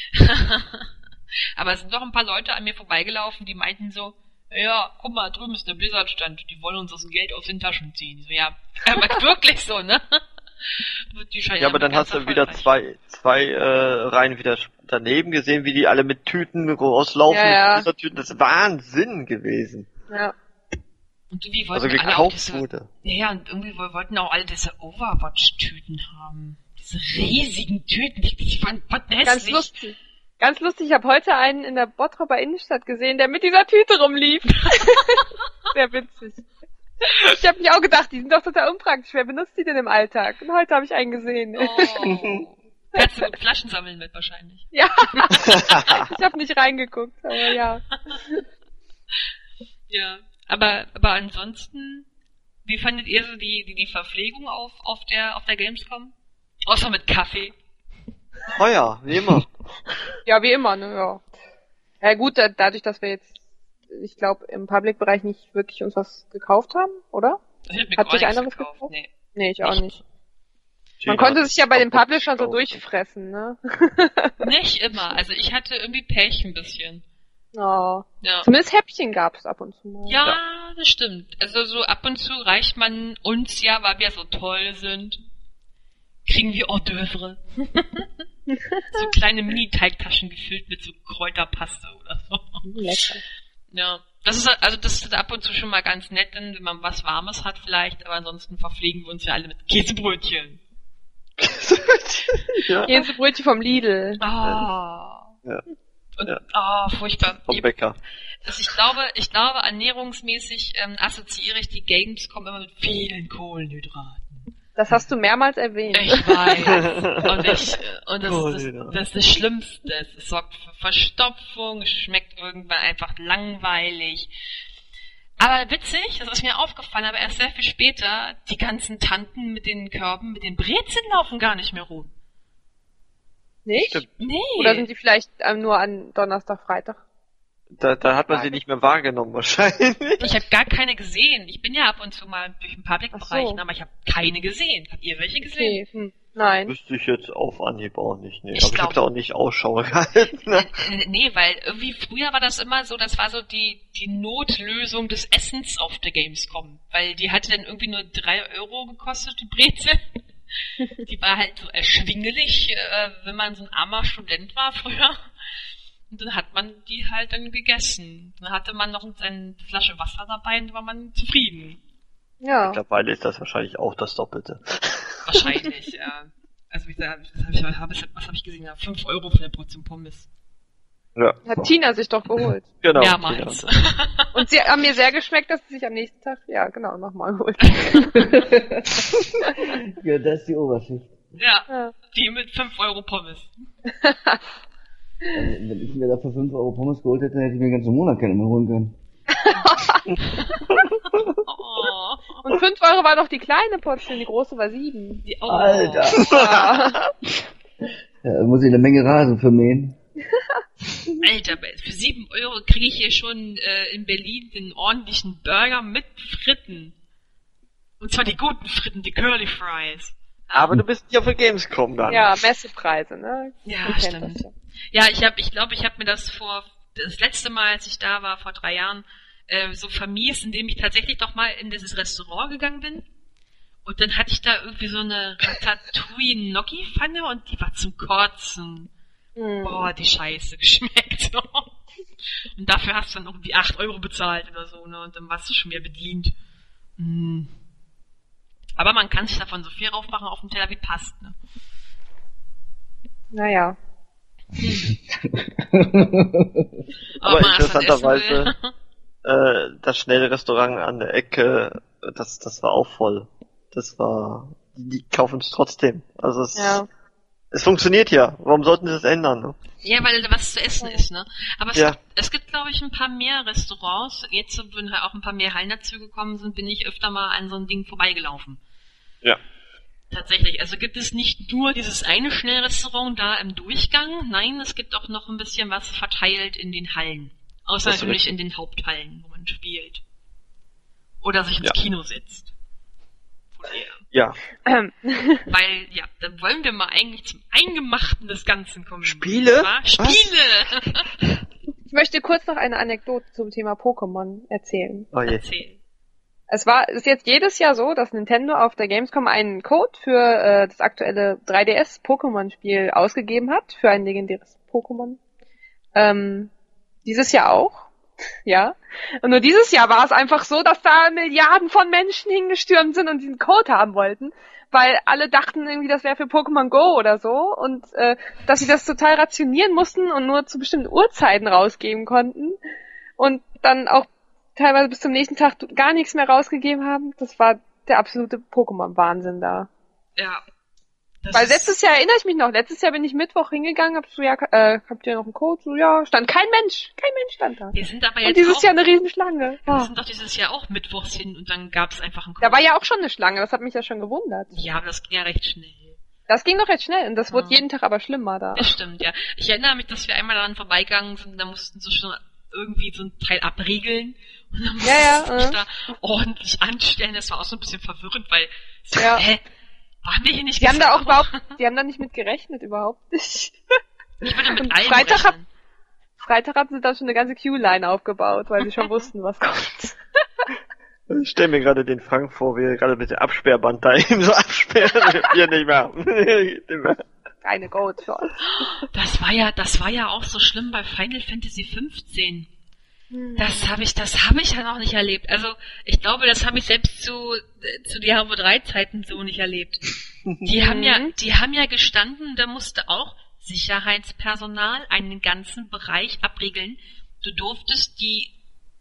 Aber es sind doch ein paar Leute an mir vorbeigelaufen, die meinten so, ja, guck mal, drüben ist der Blizzard-Stand, die wollen uns das Geld aus den Taschen ziehen. So, ja, aber wirklich so, ne? Ja, aber dann hast du wieder zwei Reihen wieder daneben gesehen, wie die alle mit Tüten rauslaufen. Ja. Mit Tüten. Das ist Wahnsinn gewesen. Ja. Und irgendwie wollten Also alle auch gekauft diese, wurde. Ja, und irgendwie wollten auch alle diese Overwatch-Tüten haben. Diese riesigen Tüten, die waren hässlich. Ganz lustig. Ganz lustig, ich habe heute einen in der Bottroper Innenstadt gesehen, der mit dieser Tüte rumlief. Sehr witzig. Ich habe mich auch gedacht, die sind doch total unpraktisch. Wer benutzt die denn im Alltag? Und heute habe ich einen gesehen. Oh. Kannst du gut Flaschen sammeln mit wahrscheinlich. Ja, ich habe nicht reingeguckt, aber ja. Ja, aber ansonsten, wie fandet ihr so die Verpflegung auf der Gamescom? Außer mit Kaffee. Teuer, wie immer. Ja, wie immer, ne, ja. Ja gut, dadurch, dass wir jetzt, ich glaube, im Public-Bereich nicht wirklich uns was gekauft haben, oder? Ich hab mir Hat gar sich nichts einer was gekauft. gekauft? Nee. Nee, ich auch nicht. Man China konnte hat sich ja bei den auch Publishern so gekauft. durchfressen, ne? Nicht immer. Also ich hatte irgendwie Pech ein bisschen. Oh. Ja. Zumindest Häppchen gab's ab und zu mal. Ja, das stimmt. Also so ab und zu reicht man uns ja, weil wir so toll sind, kriegen wir Hors d'oeuvre. So kleine Mini-Teigtaschen gefüllt mit so Kräuterpaste oder so. Lecker. Ja. Das ist ab und zu schon mal ganz nett, wenn man was Warmes hat vielleicht, aber ansonsten verpflegen wir uns ja alle mit Käsebrötchen. Ja, Käsebrötchen vom Lidl. Ah. Ja. Und, furchtbar. vom Bäcker. Also ich glaube, ernährungsmäßig assoziiere ich die Gamescom immer mit vielen Kohlenhydraten. Das hast du mehrmals erwähnt. Ich weiß. Und das ist das Schlimmste. Es sorgt für Verstopfung, es schmeckt irgendwann einfach langweilig. Aber witzig, das ist mir aufgefallen, aber erst sehr viel später, die ganzen Tanten mit den Körben, mit den Brezeln laufen gar nicht mehr rum. Nicht? Stimmt. Nee. Oder sind die vielleicht nur an Donnerstag, Freitag? Da hat man sie nicht mehr wahrgenommen wahrscheinlich. Ich habe gar keine gesehen. Ich bin ja ab und zu mal durch den Public-Bereich, Ach so. aber ich habe keine gesehen. Habt ihr welche gesehen? Okay, nein. Wüsste ich jetzt auf Anhieb auch nicht. Nee. Ich Aber ich glaub- habe da auch nicht Ausschau gehalten. Ne? Nee, weil irgendwie früher war das immer so, das war so die Notlösung des Essens auf der Gamescom. Weil die hatte dann irgendwie nur 3 Euro gekostet, die Brezel. Die war halt so erschwinglich, wenn man so ein armer Student war früher. Und dann hat man die halt dann gegessen. Dann hatte man noch eine Flasche Wasser dabei und war man zufrieden. Ja. Mittlerweile ist das wahrscheinlich auch das Doppelte. Wahrscheinlich, ja. Also was habe ich gesehen? Ja, 5 Euro für eine Portion Pommes. Ja, Hat Tina sich doch geholt. genau. Mehrmals. Und sie haben mir sehr geschmeckt, dass sie sich am nächsten Tag, ja genau, nochmal holt. Ja, das ist die Oberschicht. Ja, Ja. die mit 5 Euro Pommes. Wenn ich mir dafür 5 Euro Pommes geholt hätte, hätte ich mir den ganzen Monat keine mehr holen können. Oh. Und 5 Euro war doch die kleine Portion, die große war 7. Alter! Ja. Ja, da muss ich eine Menge Rasen für mähen. Alter, für 7 Euro kriege ich hier schon in Berlin den ordentlichen Burger mit Fritten. Und zwar die guten Fritten, die Curly Fries. Aber du bist nicht auf der Gamescom dann. Ja, Messepreise, ne? Ja, Man kennt stimmt. das ja. Ja, ich glaube, ich habe mir das letzte Mal, als ich da war, vor 3 Jahren, so vermiest, indem ich tatsächlich doch mal in dieses Restaurant gegangen bin. Und dann hatte ich da irgendwie so eine Ratatouille Gnocchi-Pfanne und die war zum Kotzen. Boah, die Scheiße geschmeckt. Und dafür hast du dann irgendwie 8 Euro bezahlt oder so, ne? Und dann warst du schon wieder bedient. Aber man kann sich davon so viel raufmachen auf dem Teller, wie passt, ne? Naja. Aber man das dann essen interessanterweise, will. das schnelle Restaurant an der Ecke, das war auch voll. Die kaufen es trotzdem. Also es funktioniert ja. Warum sollten sie das ändern? Ne? Ja, weil da was zu essen ist, ne? Aber Ja. es gibt, glaube ich, ein paar mehr Restaurants. Jetzt, wenn halt auch ein paar mehr Hallen dazu gekommen sind, bin ich öfter mal an so ein Ding vorbeigelaufen. Ja. Tatsächlich. Also gibt es nicht nur dieses eine Schnellrestaurant da im Durchgang. Nein, es gibt auch noch ein bisschen was verteilt in den Hallen. Außer Das ist natürlich richtig. in den Haupthallen, wo man spielt. Oder sich ins Ja. Kino setzt. Ja. Weil, ja, dann wollen wir mal eigentlich zum Eingemachten des Ganzen kommen. Spiele? Und zwar Spiele! Ich möchte kurz noch eine Anekdote zum Thema Pokémon erzählen. Oh je. Erzähl. Es ist jetzt jedes Jahr so, dass Nintendo auf der Gamescom einen Code für das aktuelle 3DS Pokémon-Spiel ausgegeben hat, für ein legendäres Pokémon. Dieses Jahr auch. Ja. Und nur dieses Jahr war es einfach so, dass da Milliarden von Menschen hingestürmt sind und diesen Code haben wollten, weil alle dachten irgendwie, das wäre für Pokémon Go oder so und dass sie das total rationieren mussten und nur zu bestimmten Uhrzeiten rausgeben konnten und dann auch teilweise bis zum nächsten Tag gar nichts mehr rausgegeben haben. Das war der absolute Pokémon-Wahnsinn da. Ja. Weil letztes Jahr erinnere ich mich noch, letztes Jahr bin ich Mittwoch hingegangen, habt ihr noch einen Code? So, ja, stand kein Mensch stand da. Wir sind aber jetzt und dieses Jahr eine Riesenschlange. Wir sind doch dieses Jahr auch mittwochs hin und dann gab's einfach einen Code. Da war ja auch schon eine Schlange, das hat mich ja schon gewundert. Ja, aber das ging ja recht schnell. Das ging doch recht schnell und das wurde jeden Tag aber schlimmer da. Das stimmt, ja. Ich erinnere mich, dass wir einmal daran vorbeigegangen sind, da mussten sie schon irgendwie so ein Teil abriegeln und dann mussten sie sich da ordentlich anstellen. Das war auch so ein bisschen verwirrend, weil waren wir hier nicht die haben da nicht mit gerechnet, überhaupt nicht. Ich würde mit und allem Freitag hatten sie da schon eine ganze Queue-Line aufgebaut, weil sie schon wussten, was kommt. Ich stelle mir gerade den Frank vor, wie er gerade mit dem Absperrband da eben so absperrt. Hier nicht mehr. Keine Goat für uns. Das war ja auch so schlimm bei Final Fantasy 15. Das habe ich ja noch nicht erlebt. Also, ich glaube, das habe ich selbst zu Diablo 3 Zeiten so nicht erlebt. Die haben ja gestanden, da musste auch Sicherheitspersonal einen ganzen Bereich abriegeln. Du durftest die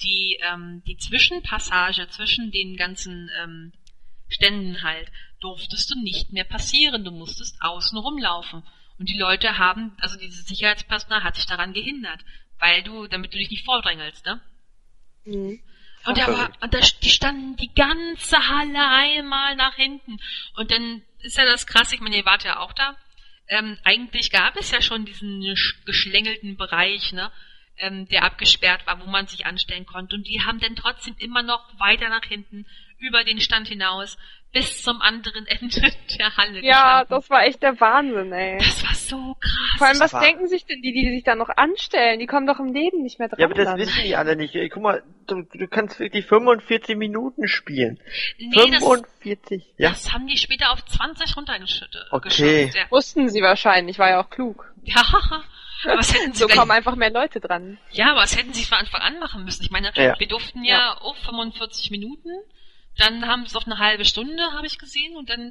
Zwischenpassage zwischen den ganzen Ständen halt, durftest du nicht mehr passieren. Du musstest außen rumlaufen. Und die Leute dieses Sicherheitspersonal hat sich daran gehindert, damit du dich nicht vordrängelst, ne? Mhm. Die standen die ganze Halle einmal nach hinten. Und dann ist ja das krass, ich meine, ihr wart ja auch da. Eigentlich gab es ja schon diesen geschlängelten Bereich, ne? Der abgesperrt war, wo man sich anstellen konnte. Und die haben dann trotzdem immer noch weiter nach hinten, über den Stand hinaus, bis zum anderen Ende der Halle Ja, gestanden. Das war echt der Wahnsinn, ey. Das war so krass. Vor allem, was denken sich denn die sich da noch anstellen? Die kommen doch im Leben nicht mehr dran. Ja, aber das wissen die alle nicht. Ey, guck mal, du kannst wirklich 45 Minuten spielen. Nee, 45, ja. Das haben die später auf 20 runtergeschüttet. Okay. Ja. Wussten sie wahrscheinlich, war ja auch klug. Ja, aber was hätten sie so kommen einfach mehr Leute dran. Ja, aber was hätten sie von Anfang an machen müssen? Ich meine, wir durften ja auch 45 Minuten. Dann haben sie es auf eine halbe Stunde, habe ich gesehen, und dann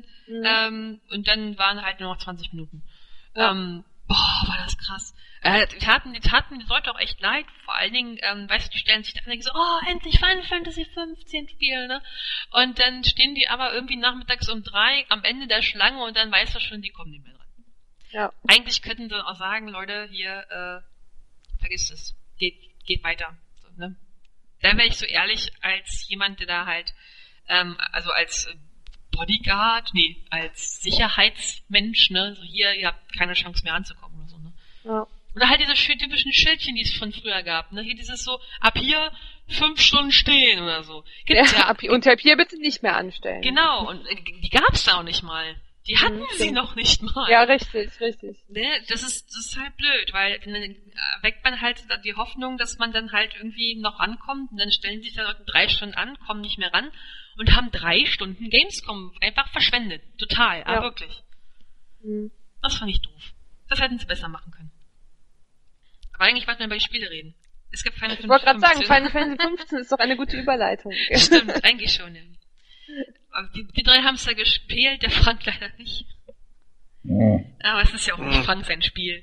waren halt nur noch 20 Minuten. Ja. War das krass. Die taten die Leute auch echt leid, vor allen Dingen, weißt du, die stellen sich da an so, endlich Final Fantasy 15 Spiel, ne? Und dann stehen die aber irgendwie nachmittags um 3 am Ende der Schlange und dann weißt du schon, die kommen nicht mehr dran. Ja. Eigentlich könnten sie auch sagen, Leute, hier, vergisst es, geht weiter, so, ne? Da wäre ich so ehrlich, als jemand, der da halt also als Bodyguard, als Sicherheitsmensch, ne, so hier, ihr habt keine Chance mehr anzukommen oder so, ne. Ja. Oder halt diese typischen Schildchen, die es von früher gab, ne, hier dieses so, ab hier 5 Stunden stehen oder so. Gibt's und ab hier bitte nicht mehr anstellen. Genau, und die gab's da auch nicht mal. Die hatten sie noch nicht mal. Ja, richtig. Ne, das ist halt blöd, weil dann weckt man halt die Hoffnung, dass man dann halt irgendwie noch rankommt und dann stellen sich da Leute 3 Stunden an, kommen nicht mehr ran und haben 3 Stunden Gamescom einfach verschwendet. Total, aber wirklich. Mhm. Das fand ich doof. Das hätten sie besser machen können. Aber eigentlich wollten wir über die Spiele reden. Es gibt Final Fantasy 15. Ich wollte gerade sagen, Final Fantasy 15 ist doch eine gute Überleitung. Stimmt, eigentlich schon, ja. Aber die 3 haben es ja gespielt, der Frank leider nicht. Ja. Aber es ist ja auch nicht Frank sein Spiel.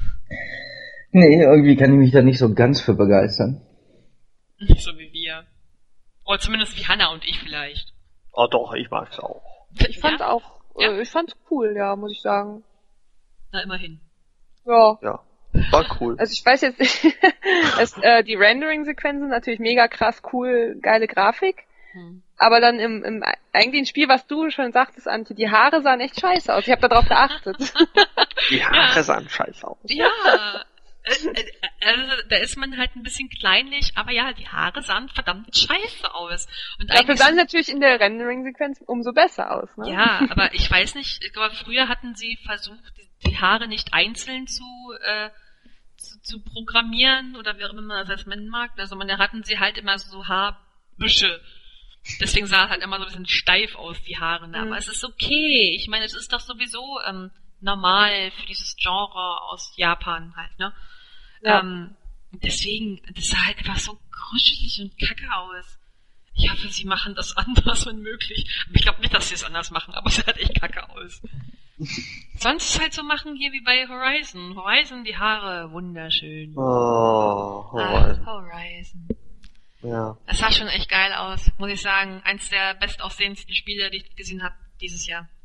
Nee, irgendwie kann ich mich da nicht so ganz für begeistern. Nicht so wie wir. Oder zumindest wie Hannah und ich vielleicht. Oh doch, ich mag's auch. Ich fand's auch, ich fand's cool, ja, muss ich sagen. Na, immerhin. Ja. Ja, war cool. Also ich weiß jetzt nicht, die Rendering-Sequenzen natürlich mega krass cool, geile Grafik. Aber dann im eigentlichen Spiel, was du schon sagtest, Antje, die Haare sahen echt scheiße aus. Ich habe darauf geachtet. Die Haare sahen scheiße aus. Ja, also da ist man halt ein bisschen kleinlich, aber ja, die Haare sahen verdammt scheiße aus. Und dafür sahen natürlich in der Rendering-Sequenz umso besser aus. Ne? Ja, aber ich weiß nicht, ich glaube, früher hatten sie versucht, die Haare nicht einzeln zu programmieren oder wie auch immer man das als nennen mag. Also da hatten sie halt immer so Haarbüsche. Deswegen sah es halt immer so ein bisschen steif aus, die Haare. Ne? Aber es ist okay. Ich meine, es ist doch sowieso normal für dieses Genre aus Japan halt, ne? Ja. Deswegen, das sah halt einfach so kuschelig und kacke aus. Ich hoffe, sie machen das anders, wenn möglich. Aber ich glaube nicht, dass sie es anders machen, aber es sah halt echt kacke aus. Sonst halt so machen hier wie bei Horizon. Horizon, die Haare, wunderschön. Oh, Horizon. Horizon. Ja. Es sah schon echt geil aus, muss ich sagen. Eins der bestaussehendsten Spiele, die ich gesehen habe dieses Jahr.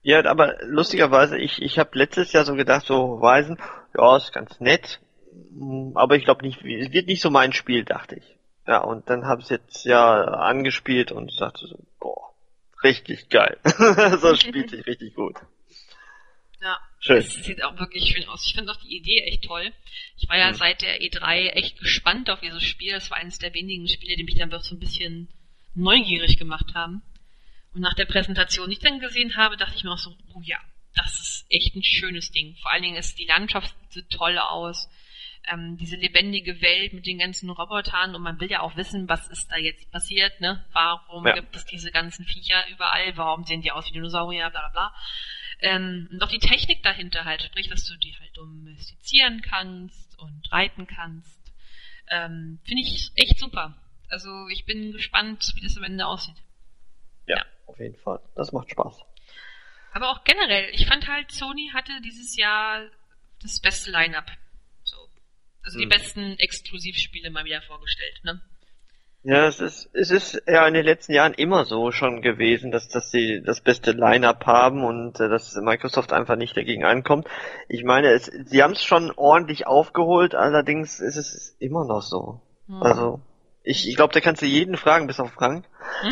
Ja, aber lustigerweise, ich habe letztes Jahr so gedacht, so Horizon, ja, ist ganz nett, aber ich glaube nicht, es wird nicht so mein Spiel, dachte ich. Ja, und dann habe ich es jetzt ja angespielt und dachte so, boah, richtig geil. So spielt sich richtig gut. Ja, schön. Es sieht auch wirklich schön aus. Ich finde auch die Idee echt toll. Ich war ja seit der E3 echt gespannt auf dieses Spiel. Das war eines der wenigen Spiele, die mich dann doch so ein bisschen neugierig gemacht haben. Und nach der Präsentation, die ich dann gesehen habe, dachte ich mir auch so, oh ja, das ist echt ein schönes Ding. Vor allen Dingen ist die Landschaft sieht toll aus. Diese lebendige Welt mit den ganzen Robotern und man will ja auch wissen, was ist da jetzt passiert, ne? Warum gibt es diese ganzen Viecher überall? Warum sehen die aus wie Dinosaurier, bla bla bla. Und auch die Technik dahinter halt, sprich, dass du die halt domestizieren kannst und reiten kannst. Finde ich echt super. Also ich bin gespannt, wie das am Ende aussieht. Ja, auf jeden Fall. Das macht Spaß. Aber auch generell, ich fand halt, Sony hatte dieses Jahr das beste Line-Up. So. Also die besten Exklusivspiele mal wieder vorgestellt, ne? Ja, es ist ja in den letzten Jahren immer so schon gewesen, dass sie das beste Line-Up haben und dass Microsoft einfach nicht dagegen ankommt. Ich meine, sie haben es schon ordentlich aufgeholt, allerdings ist es immer noch so. Also, ich glaube, da kannst du jeden fragen, bis auf Frank.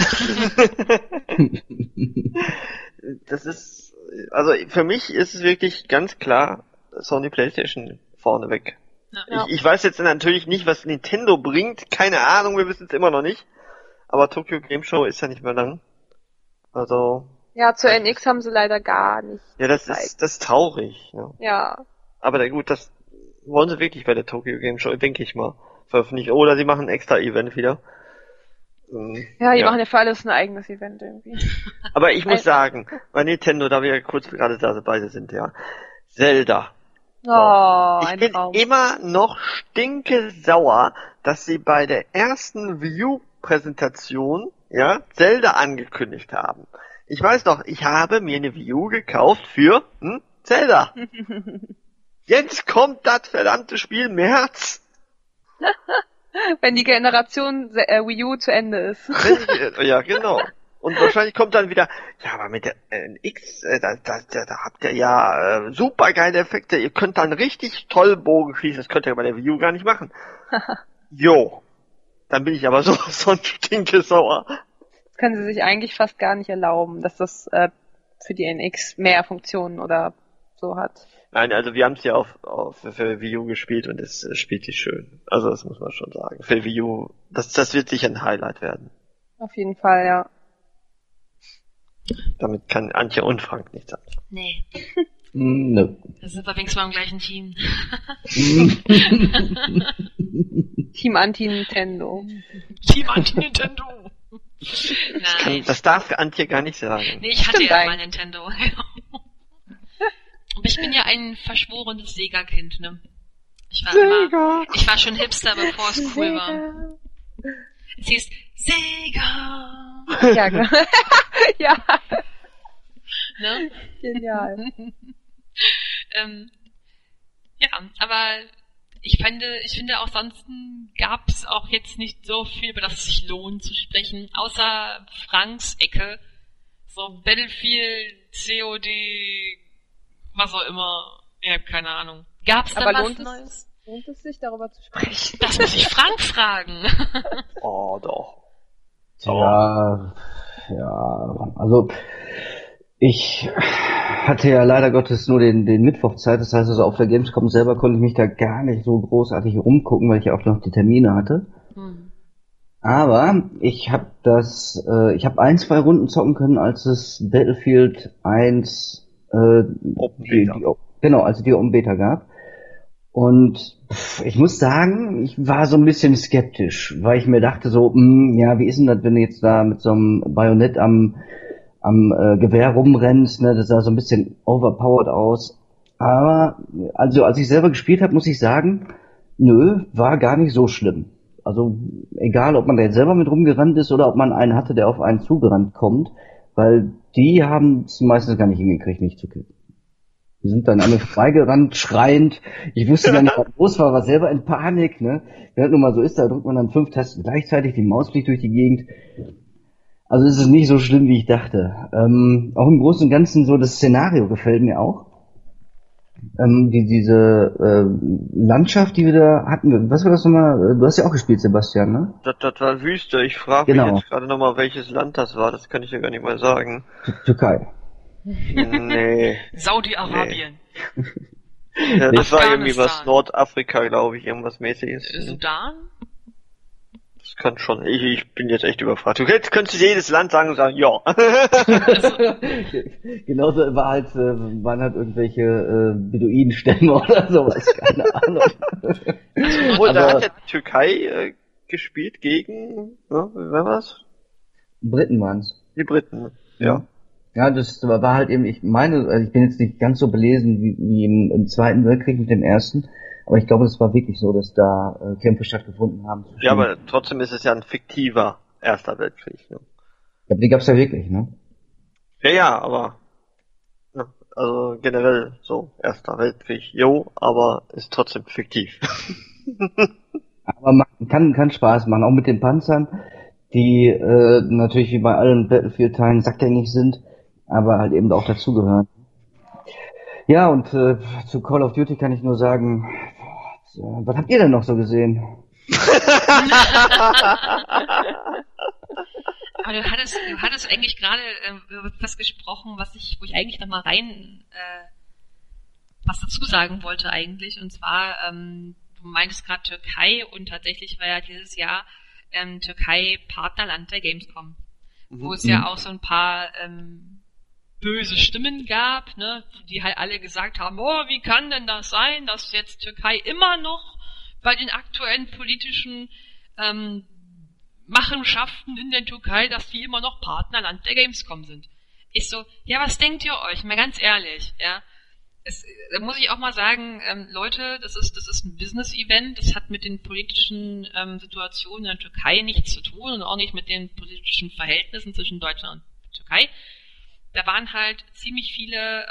Das ist, also für mich ist es wirklich ganz klar Sony PlayStation vorneweg. Ja. Ich weiß jetzt natürlich nicht, was Nintendo bringt. Keine Ahnung, wir wissen es immer noch nicht. Aber Tokyo Game Show ist ja nicht mehr lang. Also. Ja, zur NX haben sie leider gar nicht. Ja, das ist traurig. Ja. Aber gut, das wollen sie wirklich bei der Tokyo Game Show, denke ich mal, veröffentlichen. Oder sie machen ein extra Event wieder. Ja, die machen ja für alles ein eigenes Event irgendwie. Aber ich muss sagen, bei Nintendo, da wir ja kurz gerade dabei sind, ja. Zelda. Oh, ich bin immer noch stinkesauer, dass sie bei der ersten Wii U-Präsentation, ja, Zelda angekündigt haben. Ich weiß noch, ich habe mir eine Wii U gekauft für Zelda. Jetzt kommt das verdammte Spiel März. Wenn die Generation Wii U zu Ende ist. Ja, genau. Und wahrscheinlich kommt dann wieder, ja, aber mit der NX, da habt ihr ja super geile Effekte. Ihr könnt dann richtig toll Bogen schießen. Das könnt ihr bei der Wii U gar nicht machen. Jo. Dann bin ich aber so ein stinkesauer. Das können sie sich eigentlich fast gar nicht erlauben, dass das für die NX mehr Funktionen oder so hat. Nein, also wir haben es ja für Wii U gespielt und es spielt sich schön. Also das muss man schon sagen. Für Wii U, das wird sicher ein Highlight werden. Auf jeden Fall, ja. Damit kann Antje und Frank nichts sagen. Nee. Nö. Da sind wir wenigstens mal im gleichen Team. Team Anti-Nintendo. Team Anti-Nintendo. Nein. Das darf Antje gar nicht sagen. Nee, ich hatte Stimmt ja mal Nintendo. Aber ich bin ja ein verschworenes Sega-Kind, ne? Ich war schon Hipster, bevor es cool war. Es hieß Sega. Ja, genau. Ja. Ne? Genial. Ja, aber ich finde auch sonst gab es auch jetzt nicht so viel, über das es sich lohnt zu sprechen, außer Franks Ecke. So Battlefield, COD, was auch immer. Ich habe keine Ahnung. Gab's da was Neues? Lohnt es sich, darüber zu sprechen? Das muss ich Frank fragen. Oh, doch. Ja, also ich hatte ja leider Gottes nur den Mittwoch Zeit, das heißt also auf der Gamescom selber konnte ich mich da gar nicht so großartig rumgucken, weil ich ja auch noch die Termine hatte. Aber ich habe ich habe 2 Runden zocken können, als es Battlefield 1 als die Open Beta gab. Und ich muss sagen, ich war so ein bisschen skeptisch, weil ich mir dachte so, ja, wie ist denn das, wenn du jetzt da mit so einem Bajonett am Gewehr rumrennst, ne, das sah so ein bisschen overpowered aus. Aber, also, als ich selber gespielt habe, muss ich sagen, nö, war gar nicht so schlimm. Also, egal, ob man da jetzt selber mit rumgerannt ist oder ob man einen hatte, der auf einen zugerannt kommt, weil die haben es meistens gar nicht hingekriegt, mich zu killen. Die sind dann alle vorbeigerannt, schreiend. Ich wusste gar nicht, was los war selber in Panik, ne. Wenn das nun mal so ist, da drückt man dann 5 Tasten gleichzeitig, die Maus fliegt durch die Gegend. Also es ist nicht so schlimm, wie ich dachte. Auch im Großen und Ganzen so, das Szenario gefällt mir auch. Diese Landschaft, die wir da hatten, was war das nochmal? Du hast ja auch gespielt, Sebastian, ne? Das war Wüste. Ich frage mich Genau. jetzt gerade nochmal, welches Land das war. Das kann ich ja gar nicht mal sagen. Türkei. Nee. Saudi-Arabien. Ja, das war irgendwie was Afghanistan. Nordafrika, glaube ich, irgendwas mäßiges. Sudan? Das kann schon. Ich bin jetzt echt überfragt. Du könntest jedes Land sagen und sagen, ja. Genauso waren halt irgendwelche Beduinenstämme oder sowas, keine Ahnung. Und da Aber- hat ja Türkei gespielt gegen, wer war's? Briten waren's. Die Briten. Ja. Ja, das war halt eben, ich meine, also ich bin jetzt nicht ganz so belesen wie im Zweiten Weltkrieg mit dem Ersten, aber ich glaube, es war wirklich so, dass da Kämpfe stattgefunden haben. Ja, aber trotzdem ist es ja ein fiktiver Erster Weltkrieg. Ne? Aber die gab's ja wirklich, ne? Ja, aber also generell so Erster Weltkrieg, aber ist trotzdem fiktiv. Aber man kann Spaß machen, auch mit den Panzern, die natürlich wie bei allen Battlefield-Teilen sackgängig sind, aber halt eben auch dazugehören. Ja, und zu Call of Duty kann ich nur sagen, was habt ihr denn noch so gesehen? Aber du hattest eigentlich gerade über was gesprochen, wo ich eigentlich noch mal was dazu sagen wollte eigentlich. Und zwar, du meintest gerade Türkei und tatsächlich war ja dieses Jahr Türkei Partnerland der Gamescom. Wo es ja auch so ein paar böse Stimmen gab, ne, die halt alle gesagt haben, oh, wie kann denn das sein, dass jetzt Türkei immer noch bei den aktuellen politischen Machenschaften in der Türkei, dass die immer noch Partnerland der Gamescom sind. Ich so, ja, was denkt ihr euch? Mal ganz ehrlich, ja. Da muss ich auch mal sagen, Leute, das ist ein Business-Event, das hat mit den politischen Situationen in der Türkei nichts zu tun und auch nicht mit den politischen Verhältnissen zwischen Deutschland und Türkei. Da waren halt ziemlich viele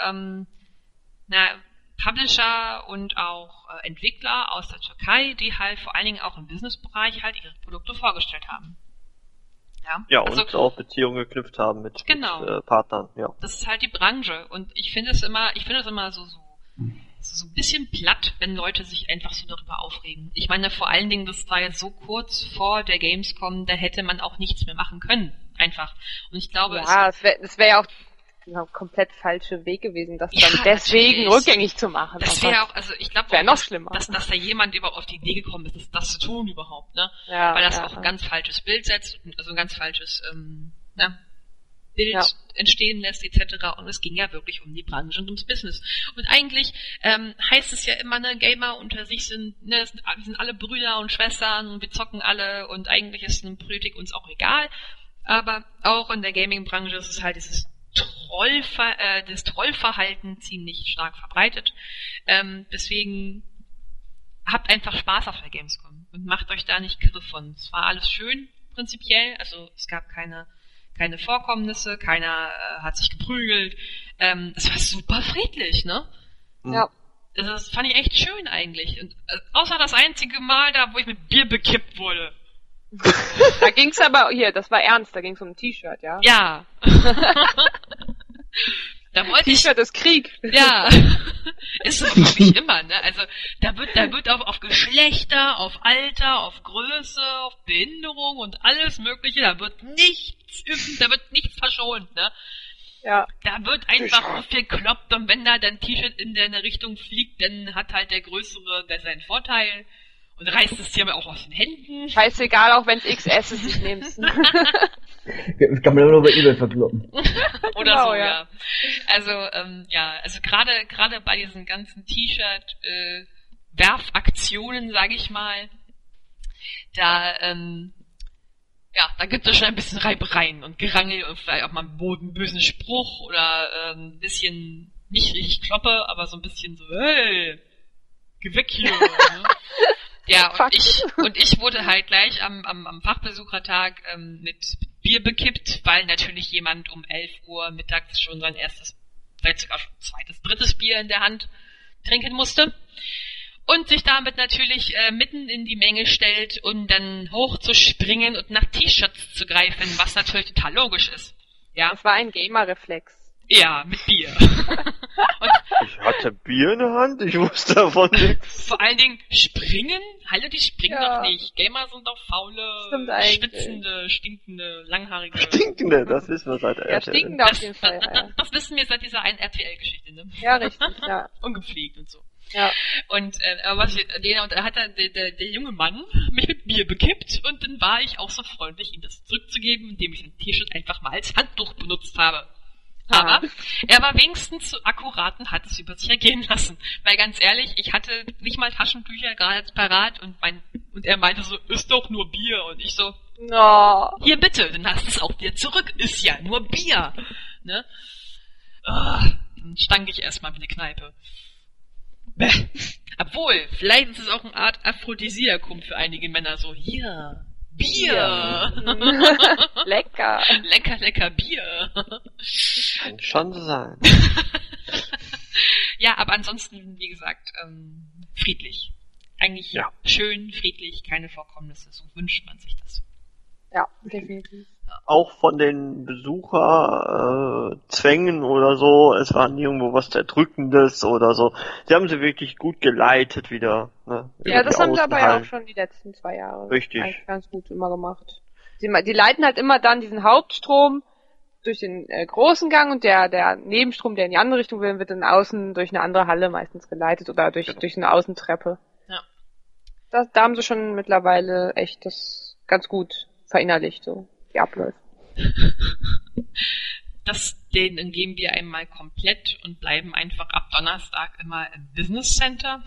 Publisher und auch Entwickler aus der Türkei, die halt vor allen Dingen auch im Businessbereich halt ihre Produkte vorgestellt haben. Ja, also, und auch Beziehungen geknüpft haben mit Partnern, ja. Das ist halt die Branche und ich finde es immer so ein bisschen platt, wenn Leute sich einfach so darüber aufregen. Ich meine, vor allen Dingen, das war jetzt so kurz vor der Gamescom, da hätte man auch nichts mehr machen können. Einfach. Und ich glaube, ja, das wäre ja auch der komplett falsche Weg gewesen, das dann deswegen natürlich rückgängig zu machen. Das wäre auch, also ich glaube, wäre noch schlimmer. Dass da jemand überhaupt auf die Idee gekommen ist, das zu tun überhaupt, ne? Ja, weil das auch ein ganz falsches Bild setzt, also ein ganz falsches Bild entstehen lässt, etc. Und es ging ja wirklich um die Branche und ums Business. Und eigentlich heißt es ja immer, ne, Gamer unter sich sind, wir sind alle Brüder und Schwestern und wir zocken alle und eigentlich ist eine Politik uns auch egal. Aber auch in der Gaming-Branche ist es halt dieses das Trollverhalten ziemlich stark verbreitet. Deswegen habt einfach Spaß auf der Gamescom und macht euch da nicht kirre von. Es war alles schön, prinzipiell. Also es gab keine Vorkommnisse, keiner hat sich geprügelt. Es war super friedlich, ne? Ja. Das fand ich echt schön eigentlich. Und, außer das einzige Mal da, wo ich mit Bier bekippt wurde. Da ging's aber, das war ernst, da ging's um ein T-Shirt, ja? Ja. Da wollte T-Shirt ist Krieg. Ja. Ist es wirklich immer, ne? Also, da wird auf Geschlechter, auf Alter, auf Größe, auf Behinderung und alles Mögliche, da wird nichts verschont, ne? Ja. Da wird einfach so viel kloppt und wenn da dein T-Shirt in deine Richtung fliegt, dann hat halt der Größere seinen Vorteil. Und reißt es dir aber auch aus den Händen. Scheißegal, auch wenn's XS ist, ich nehm's. Das kann man aber nur bei eBay verkloppen. Oder Genau, so, ja. Also gerade bei diesen ganzen T-Shirt-Werfaktionen, sage ich mal, da gibt es schon ein bisschen Reibereien und Gerangel und vielleicht auch mal einen bösen Spruch oder ein bisschen, nicht richtig Kloppe, aber so ein bisschen so, hey, geh weg hier. Ne? Ja, und ich wurde halt gleich am Fachbesuchertag mit Bier bekippt, weil natürlich jemand um 11 Uhr mittags schon sein erstes, vielleicht sogar schon zweites, drittes Bier in der Hand trinken musste. und sich damit natürlich mitten in die Menge stellt, um dann hochzuspringen und nach T-Shirts zu greifen, was natürlich total logisch ist. Ja, Das war ein Gamer-Reflex. ja, mit Bier. Und Ich hatte Bier in der Hand, ich wusste davon nichts. vor allen Dingen springen? Hallo, die springen Ja. doch nicht. Gamer sind doch faule, Stimmt eigentlich. schwitzende, stinkende, langhaarige. Stinkende, das wissen wir seit Ja, RTL. stinkend auf jeden Fall. Das wissen wir seit dieser einen RTL-Geschichte, ne? Ja, richtig, ja. Ungepflegt und so. Ja. Und aber da hat der junge Mann mich mit Bier bekippt und dann war ich auch so freundlich, ihm das zurückzugeben, indem ich ein T-Shirt einfach mal als Handtuch benutzt habe. Aber er war wenigstens so akkurat und hat es über sich ergehen lassen. Weil ganz ehrlich, ich hatte nicht mal Taschentücher gerade parat und er meinte so, ist doch nur Bier. Und ich so, No. hier bitte, dann hast du es auch wieder zurück, ist ja nur Bier. Ne? Dann stank ich erstmal wie eine Kneipe. Bäh. Obwohl, vielleicht ist es auch eine Art Aphrodisiakum für einige Männer, so, hier, Bier. Lecker. Lecker, lecker Bier. Kann schon sein. Ja, aber ansonsten, wie gesagt, friedlich. Eigentlich Ja. schön, friedlich, keine Vorkommnisse, so wünscht man sich das. Ja, definitiv. Auch von den Besucherzwängen oder so, es war nirgendwo was Erdrückendes oder so. Sie haben sie wirklich gut geleitet wieder. Ne, Ja, über das die haben sie aber ja auch Außenhallen. schon die letzten 2 Jahre Richtig. eigentlich ganz gut immer gemacht. Die leiten halt immer dann diesen Hauptstrom durch den großen Gang und der Nebenstrom, der in die andere Richtung will, wird dann außen durch eine andere Halle meistens geleitet oder durch eine Außentreppe. Ja. Da haben sie schon mittlerweile echt das ganz gut verinnerlicht, so die Abläufe. Den geben wir einmal komplett und bleiben einfach ab Donnerstag immer im Business Center,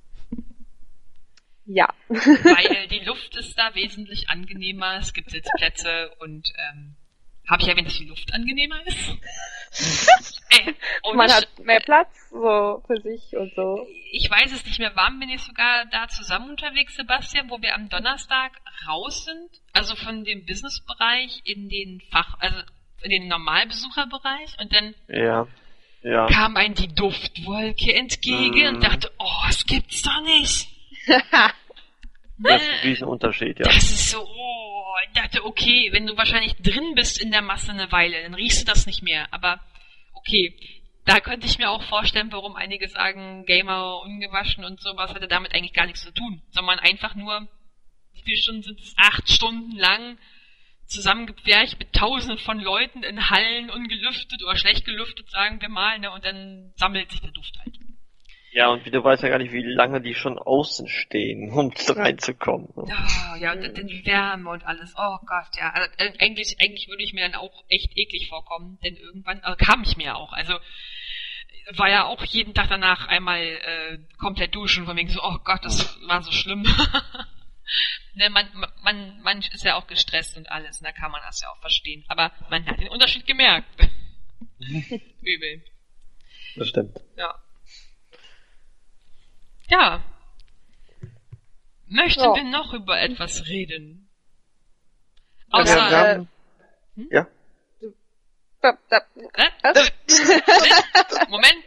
Ja. weil die Luft ist da wesentlich angenehmer, es gibt Sitzplätze und habe ich erwähnt, dass die Luft angenehmer ist? Man hat mehr Platz so für sich und so. Ich weiß es nicht mehr, waren wir nicht sogar da zusammen unterwegs, Sebastian, wo wir am Donnerstag raus sind? Also von dem Businessbereich in den also in den Normalbesucherbereich und dann Ja. kam einem die Duftwolke entgegen und dachte, oh, das gibt's doch nicht. Das ist ein Riesenunterschied, ja. Das ist so, ich dachte, okay, wenn du wahrscheinlich drin bist in der Masse eine Weile, dann riechst du das nicht mehr, aber okay. Da könnte ich mir auch vorstellen, warum einige sagen, Gamer ungewaschen und sowas hatte damit eigentlich gar nichts zu tun, sondern einfach nur, wie viele Stunden sind es? 8 Stunden lang zusammengepfercht mit Tausenden von Leuten in Hallen ungelüftet oder schlecht gelüftet, sagen wir mal, ne, und dann sammelt sich der Duft halt. Ja, und du weißt ja gar nicht, wie lange die schon außen stehen, um reinzukommen. Ne? Ja, und dann die Wärme und alles, oh Gott, ja. Also, eigentlich würde ich mir dann auch echt eklig vorkommen, denn irgendwann, kam ich mir auch, also war ja auch jeden Tag danach einmal komplett duschen, von wegen so, oh Gott, das war so schlimm. Ne, man ist ja auch gestresst und alles, und da kann man das ja auch verstehen. Aber man hat den Unterschied gemerkt. Übel. Das stimmt. Ja. Ja. Möchten wir noch über etwas reden? Außer, Ja. Moment.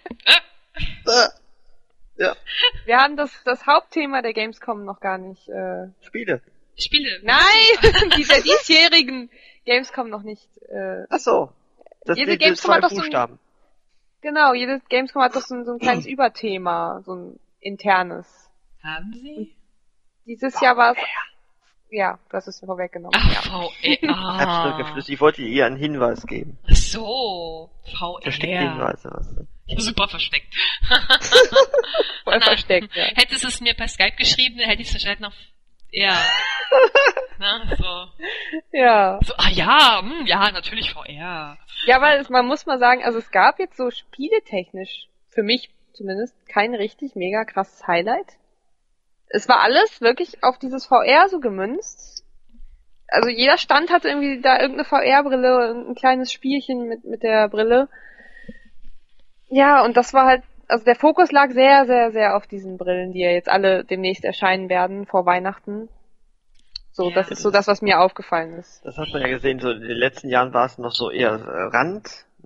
Ja. Wir haben das Hauptthema der Gamescom noch gar nicht. Spiele. Spiele. Nein, der diesjährigen Gamescom noch nicht. Ach so. Das Jede sind die Gamescom zwei hat doch so ein- Buchstaben. Genau, jedes Gamescom hat doch so ein kleines Überthema, so ein internes. Haben Sie? Dieses Jahr war es. Ja, du hast es mir vorweggenommen. Ach, Ja. Ich hab's nur geflüstert. Ich wollte ihr einen Hinweis geben. Ach so. Versteckte VR. Hinweise, was denn? Super versteckt. Voll versteckt, ja. Hättest du es mir per Skype geschrieben, dann hätte ich es vielleicht noch eher. Na, so. Ja. So, ja, ja, natürlich VR. Ja, weil man muss mal sagen, also es gab jetzt so spieletechnisch, für mich zumindest, kein richtig mega krasses Highlight. Es war alles wirklich auf dieses VR so gemünzt. Also jeder Stand hatte irgendwie da irgendeine VR-Brille und ein kleines Spielchen mit der Brille. Ja, und das war halt, also der Fokus lag sehr, sehr, sehr auf diesen Brillen, die ja jetzt alle demnächst erscheinen werden vor Weihnachten. So, Ja. das ist so das, was mir aufgefallen ist. Das hat man ja gesehen, so in den letzten Jahren war es noch so eher Rand,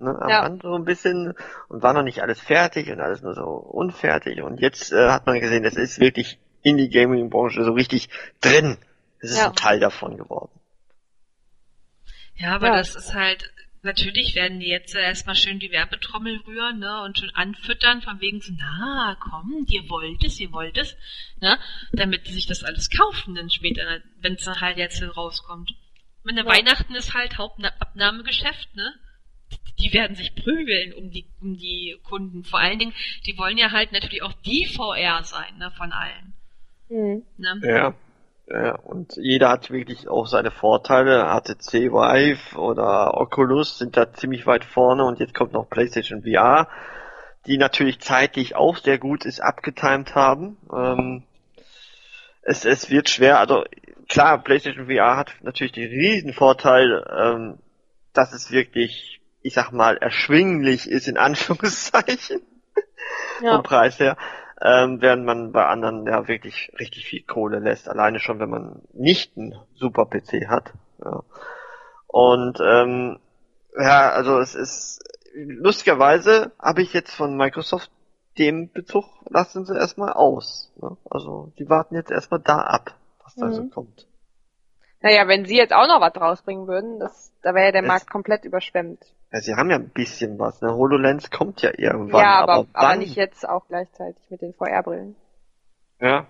ne, am Rand so ein bisschen und war noch nicht alles fertig und alles nur so unfertig und jetzt hat man gesehen, es ist wirklich in die Gaming-Branche so richtig drin. Es ist ein Teil davon geworden. Ja, aber das ist halt, natürlich werden die jetzt erstmal schön die Werbetrommel rühren, ne, und schön anfüttern, von wegen so, na, komm, ihr wollt es, ne, damit die sich das alles kaufen dann später, wenn es dann halt jetzt rauskommt. Wenn der Weihnachten ist halt Hauptabnahmegeschäft, ne, die werden sich prügeln um die Kunden. Vor allen Dingen, die wollen ja halt natürlich auch die VR sein, ne, von allen. Mhm. Ne? Ja, und jeder hat wirklich auch seine Vorteile. HTC Vive oder Oculus sind da ziemlich weit vorne und jetzt kommt noch PlayStation VR, die natürlich zeitlich auch sehr gut ist abgetimt haben. Es wird schwer, also klar, PlayStation VR hat natürlich den riesen Vorteil, dass es wirklich, ich sag mal, erschwinglich ist, in Anführungszeichen, vom Preis her. Während man bei anderen ja wirklich richtig viel Kohle lässt, alleine schon, wenn man nicht einen super PC hat. Ja. Und also es ist lustigerweise habe ich jetzt von Microsoft den Bezug, lassen sie erstmal aus. Ne? Also die warten jetzt erstmal da ab, was da so kommt. Naja, wenn sie jetzt auch noch was rausbringen würden, da wäre ja der Markt komplett überschwemmt. Ja, sie haben ja ein bisschen was, ne? HoloLens kommt ja irgendwann. Ja, aber wann? nicht jetzt auch gleichzeitig mit den VR-Brillen. Ja.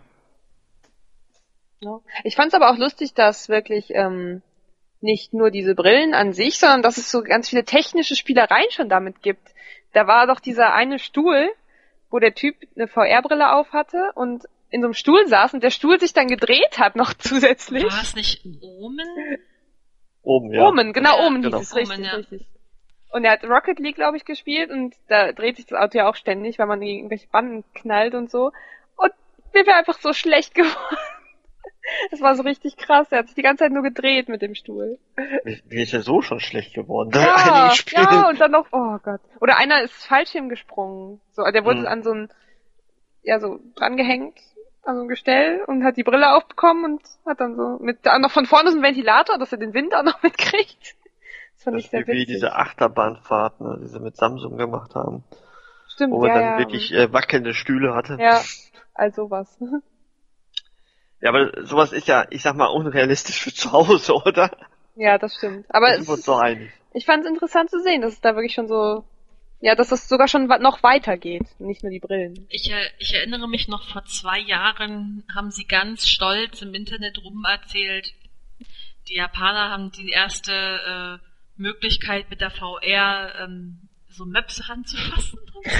Ich fand's aber auch lustig, dass wirklich nicht nur diese Brillen an sich, sondern dass es so ganz viele technische Spielereien schon damit gibt. Da war doch dieser eine Stuhl, wo der Typ eine VR-Brille auf hatte und in so einem Stuhl saß und der Stuhl sich dann gedreht hat noch zusätzlich. War es nicht Omen? Omen, ja. Omen, genau, Omen genau. hieß es, richtig. Und er hat Rocket League, glaube ich, gespielt und da dreht sich das Auto ja auch ständig, weil man gegen irgendwelche Banden knallt und so. Und mir wäre einfach so schlecht geworden. Das war so richtig krass. Er hat sich die ganze Zeit nur gedreht mit dem Stuhl. Mir ist ja so schon schlecht geworden. Ja, und dann noch, oh Gott. Oder einer ist Fallschirm gesprungen. So, der wurde an so ein, so drangehängt, an so ein Gestell und hat die Brille aufbekommen und hat dann so noch von vorne so einen Ventilator, dass er den Wind auch noch mitkriegt. Das fand ich sehr witzig. Wie diese Achterbahnfahrt, ne, die sie mit Samsung gemacht haben. Stimmt, wo man dann wirklich wackelnde Stühle hatte. Ja, all sowas. Ja, aber sowas ist ja, ich sag mal, unrealistisch für zu Hause, oder? Ja, das stimmt. Aber sind wir uns doch einig. Ich fand es interessant zu sehen, dass es da wirklich schon so, dass das sogar schon noch weitergeht, nicht nur die Brillen. Ich erinnere mich noch, vor 2 Jahren haben sie ganz stolz im Internet rumerzählt, die Japaner haben die erste Möglichkeit mit der VR so Möpse anzufassen.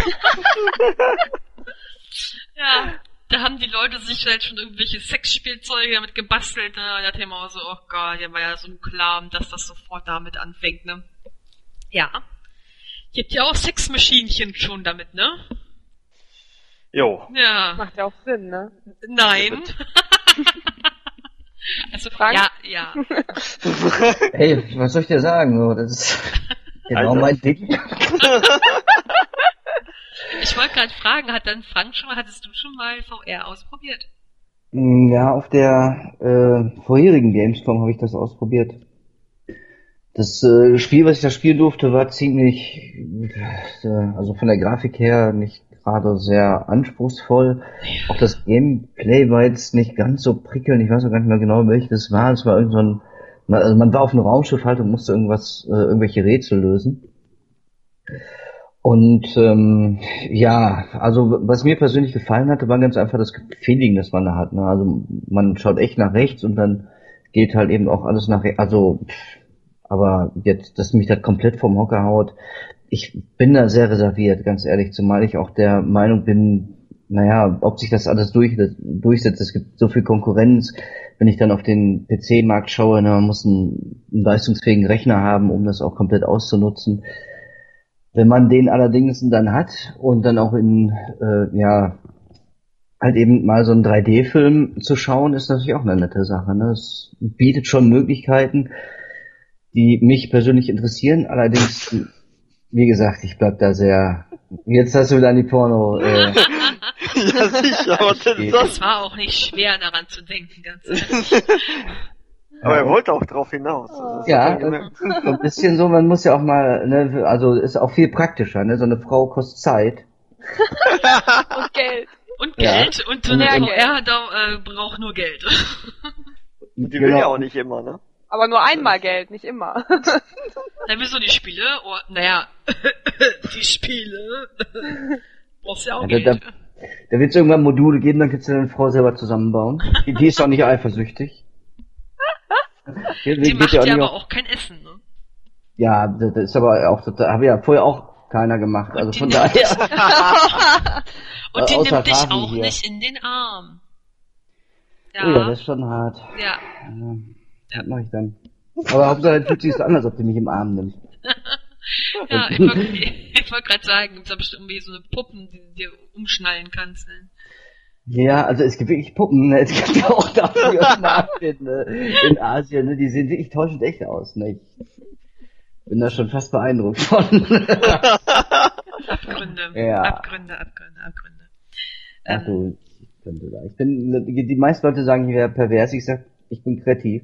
Ja, da haben die Leute sich halt schon irgendwelche Sexspielzeuge damit gebastelt. Ne? Da dachte ich immer so, oh Gott, ja, war ja so klar, dass das sofort damit anfängt, ne? Ja. Ihr habt ja auch Sexmaschinchen schon damit, ne? Jo. Ja. Macht ja auch Sinn, ne? Nein. Also, Frank? Ja. Hey, was soll ich dir sagen? So, das ist genau mein Ding. Ich wollte gerade fragen, hattest du schon mal VR ausprobiert? Ja, auf der vorherigen Gamescom habe ich das ausprobiert. Das Spiel, was ich da spielen durfte, war ziemlich, also von der Grafik her nicht gerade sehr anspruchsvoll. Auch das Gameplay war jetzt nicht ganz so prickelnd. Ich weiß auch gar nicht mehr genau, welches es war. Es war irgend so ein, also man war auf einem Raumschiff halt und musste irgendwelche Rätsel lösen. Und also was mir persönlich gefallen hatte, war ganz einfach das Feeling, das man da hat. Ne? Also man schaut echt nach rechts und dann geht halt eben auch alles nach rechts. Also, aber jetzt, dass mich das komplett vom Hocker haut, ich bin da sehr reserviert, ganz ehrlich, zumal ich auch der Meinung bin, ob sich das alles durchsetzt. Es gibt so viel Konkurrenz. Wenn ich dann auf den PC-Markt schaue, man muss einen leistungsfähigen Rechner haben, um das auch komplett auszunutzen. Wenn man den allerdings dann hat und dann auch halt eben mal so einen 3D-Film zu schauen, ist natürlich auch eine nette Sache. Ne? Es bietet schon Möglichkeiten, die mich persönlich interessieren. Allerdings, wie gesagt, ich bleib da sehr... Jetzt hast du wieder an die Porno... Ja, sicher. Das war auch nicht schwer, daran zu denken, ganz ehrlich. Aber er wollte auch drauf hinaus. Also, Ja, so ein bisschen so, man muss ja auch mal, ne, also ist auch viel praktischer, ne, so eine Frau kostet Zeit. Und Geld. Und Ja. Geld und so eine Ja, VR braucht nur Geld. die will ja auch nicht immer, ne? Aber nur einmal Geld, nicht immer. Dann willst du die Spiele, die Spiele, brauchst ja auch Ja, Geld. Da wird es irgendwann Module geben, dann kannst du deine Frau selber zusammenbauen. Die ist auch nicht eifersüchtig. Die macht ja aber auch kein Essen, ne? Ja, das ist aber auch, das habe ja vorher auch keiner gemacht. Also von die daher. Und die Außer nimmt dich Ravi auch hier. nicht in den Arm. Ja, Oh ja, das ist schon hart. ja. Was mache ich dann? Aber Hauptsache, fühlt sich so an, als ob die mich im Arm nimmt. Ja, ich wollte gerade sagen, gibt's da bestimmt irgendwie so eine Puppen, die du dir umschnallen kannst. Ne? Ja, also es gibt wirklich Puppen, ne? Es gibt ja auch dafür einen Markt in Asien, ne? Die sehen wirklich täuschend echt aus, ne? Ich bin da schon fast beeindruckt von. Abgründe, Ja. Abgründe. Ach du, ich könnte da. Die meisten Leute sagen, ich wäre pervers, ich sag, ich bin kreativ.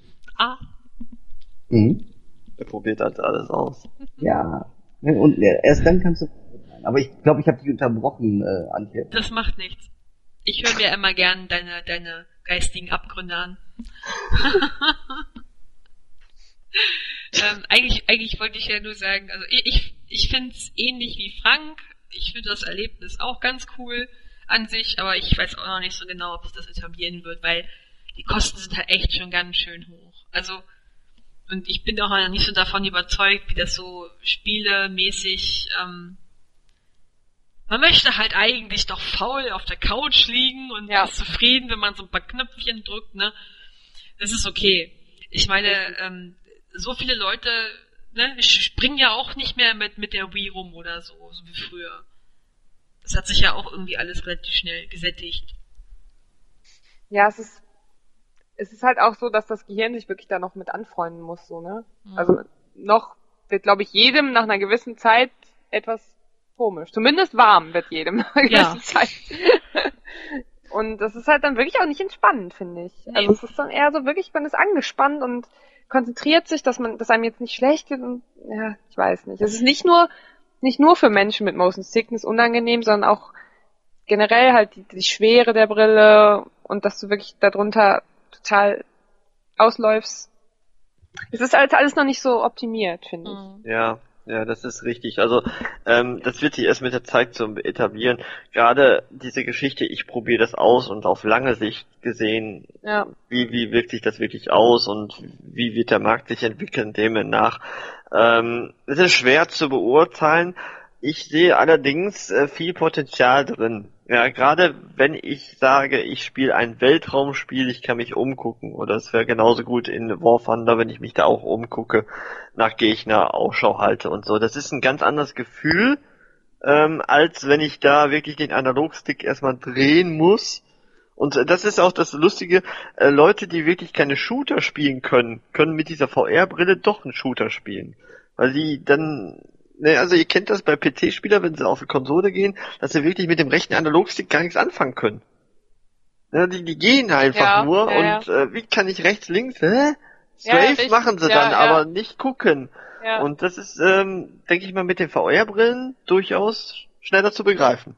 Mhm. Er probiert halt alles aus. Ja. Und erst dann kannst du. Aber ich glaube, ich habe dich unterbrochen, Antje. Das macht nichts. Ich höre mir immer gern deine geistigen Abgründe an. Eigentlich wollte ich ja nur sagen, also ich finde es ähnlich wie Frank. Ich finde das Erlebnis auch ganz cool an sich, aber ich weiß auch noch nicht so genau, ob sich das etablieren wird, weil die Kosten sind halt echt schon ganz schön hoch. Also, und ich bin auch noch nicht so davon überzeugt, wie das so spielemäßig, man möchte halt eigentlich doch faul auf der Couch liegen und ist zufrieden, wenn man so ein paar Knöpfchen drückt, ne? Das ist okay. Ich meine, so viele Leute, ne, springen ja auch nicht mehr mit der Wii rum oder so wie früher. Das hat sich ja auch irgendwie alles relativ schnell gesättigt. Ja, es ist halt auch so, dass das Gehirn sich wirklich da noch mit anfreunden muss, so, ne? Mhm. Also noch wird, glaube ich, jedem nach einer gewissen Zeit etwas komisch. Zumindest warm wird jedem nach einer gewissen Zeit. Und das ist halt dann wirklich auch nicht entspannend, finde ich. Nee. Also es ist dann eher so wirklich, man ist angespannt und konzentriert sich, dass einem jetzt nicht schlecht wird und ja, ich weiß nicht. Es ist nicht nur für Menschen mit Motion Sickness unangenehm, sondern auch generell halt die Schwere der Brille und dass du wirklich darunter total ausläufst. Es ist alles noch nicht so optimiert, finde ich. Ja, das ist richtig. Also das wird sich erst mit der Zeit so etablieren. Gerade diese Geschichte, ich probiere das aus und auf lange Sicht gesehen, wie wirkt sich das wirklich aus und wie wird der Markt sich entwickeln demnach. Es ist schwer zu beurteilen. Ich sehe allerdings viel Potenzial drin. Ja, gerade wenn ich sage, ich spiele ein Weltraumspiel, ich kann mich umgucken. Oder es wäre genauso gut in War Thunder, wenn ich mich da auch umgucke, nach Gegner Ausschau halte und so. Das ist ein ganz anderes Gefühl, als wenn ich da wirklich den Analogstick erstmal drehen muss. Und das ist auch das Lustige, Leute, die wirklich keine Shooter spielen können mit dieser VR-Brille doch einen Shooter spielen. Weil sie dann... Ne, also ihr kennt das bei PC-Spielern, wenn sie auf die Konsole gehen, dass sie wirklich mit dem rechten Analogstick gar nichts anfangen können. Ja, die gehen einfach nur und wie kann ich rechts, links, Strafe machen sie dann, aber nicht gucken. Ja. Und das ist, denke ich mal, mit den VR-Brillen durchaus schneller zu begreifen.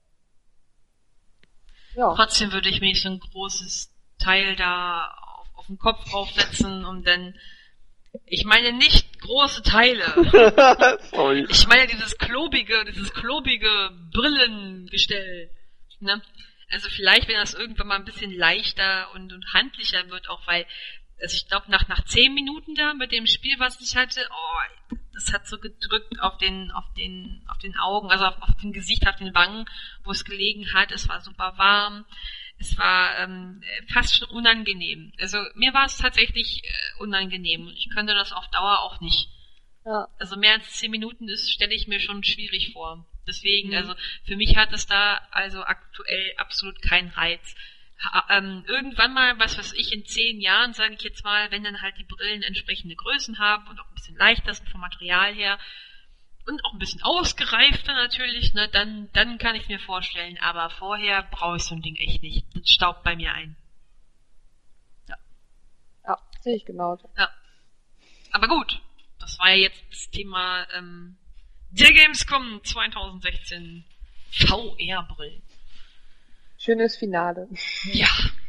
Ja. Trotzdem würde ich mir so ein großes Teil da auf den Kopf aufsetzen und dann ich meine nicht große Teile. Sorry. Ich meine dieses klobige Brillengestell. Ne? Also vielleicht, wenn das irgendwann mal ein bisschen leichter und handlicher wird, auch weil, also ich glaube, nach 10 Minuten da mit dem Spiel, was ich hatte, das hat so gedrückt auf den Augen, also auf dem Gesicht, auf den Wangen, wo es gelegen hat. Es war super warm. Es war fast schon unangenehm. Also mir war es tatsächlich unangenehm. Ich könnte das auf Dauer auch nicht. Ja. Also mehr als 10 Minuten stelle ich mir schon schwierig vor. Deswegen, also für mich hat es da also aktuell absolut keinen Reiz. Irgendwann mal, was weiß ich, in 10 Jahren, sage ich jetzt mal, wenn dann halt die Brillen entsprechende Größen haben und auch ein bisschen leichter sind vom Material her, und auch ein bisschen ausgereifter natürlich, ne, dann kann ich mir vorstellen, aber vorher brauche ich so ein Ding echt nicht. Das staubt bei mir ein. Ja. Sehe ich genauso. Ja. Aber gut, das war ja jetzt das Thema der Gamescom 2016 VR-Brillen. Schönes Finale. Ja.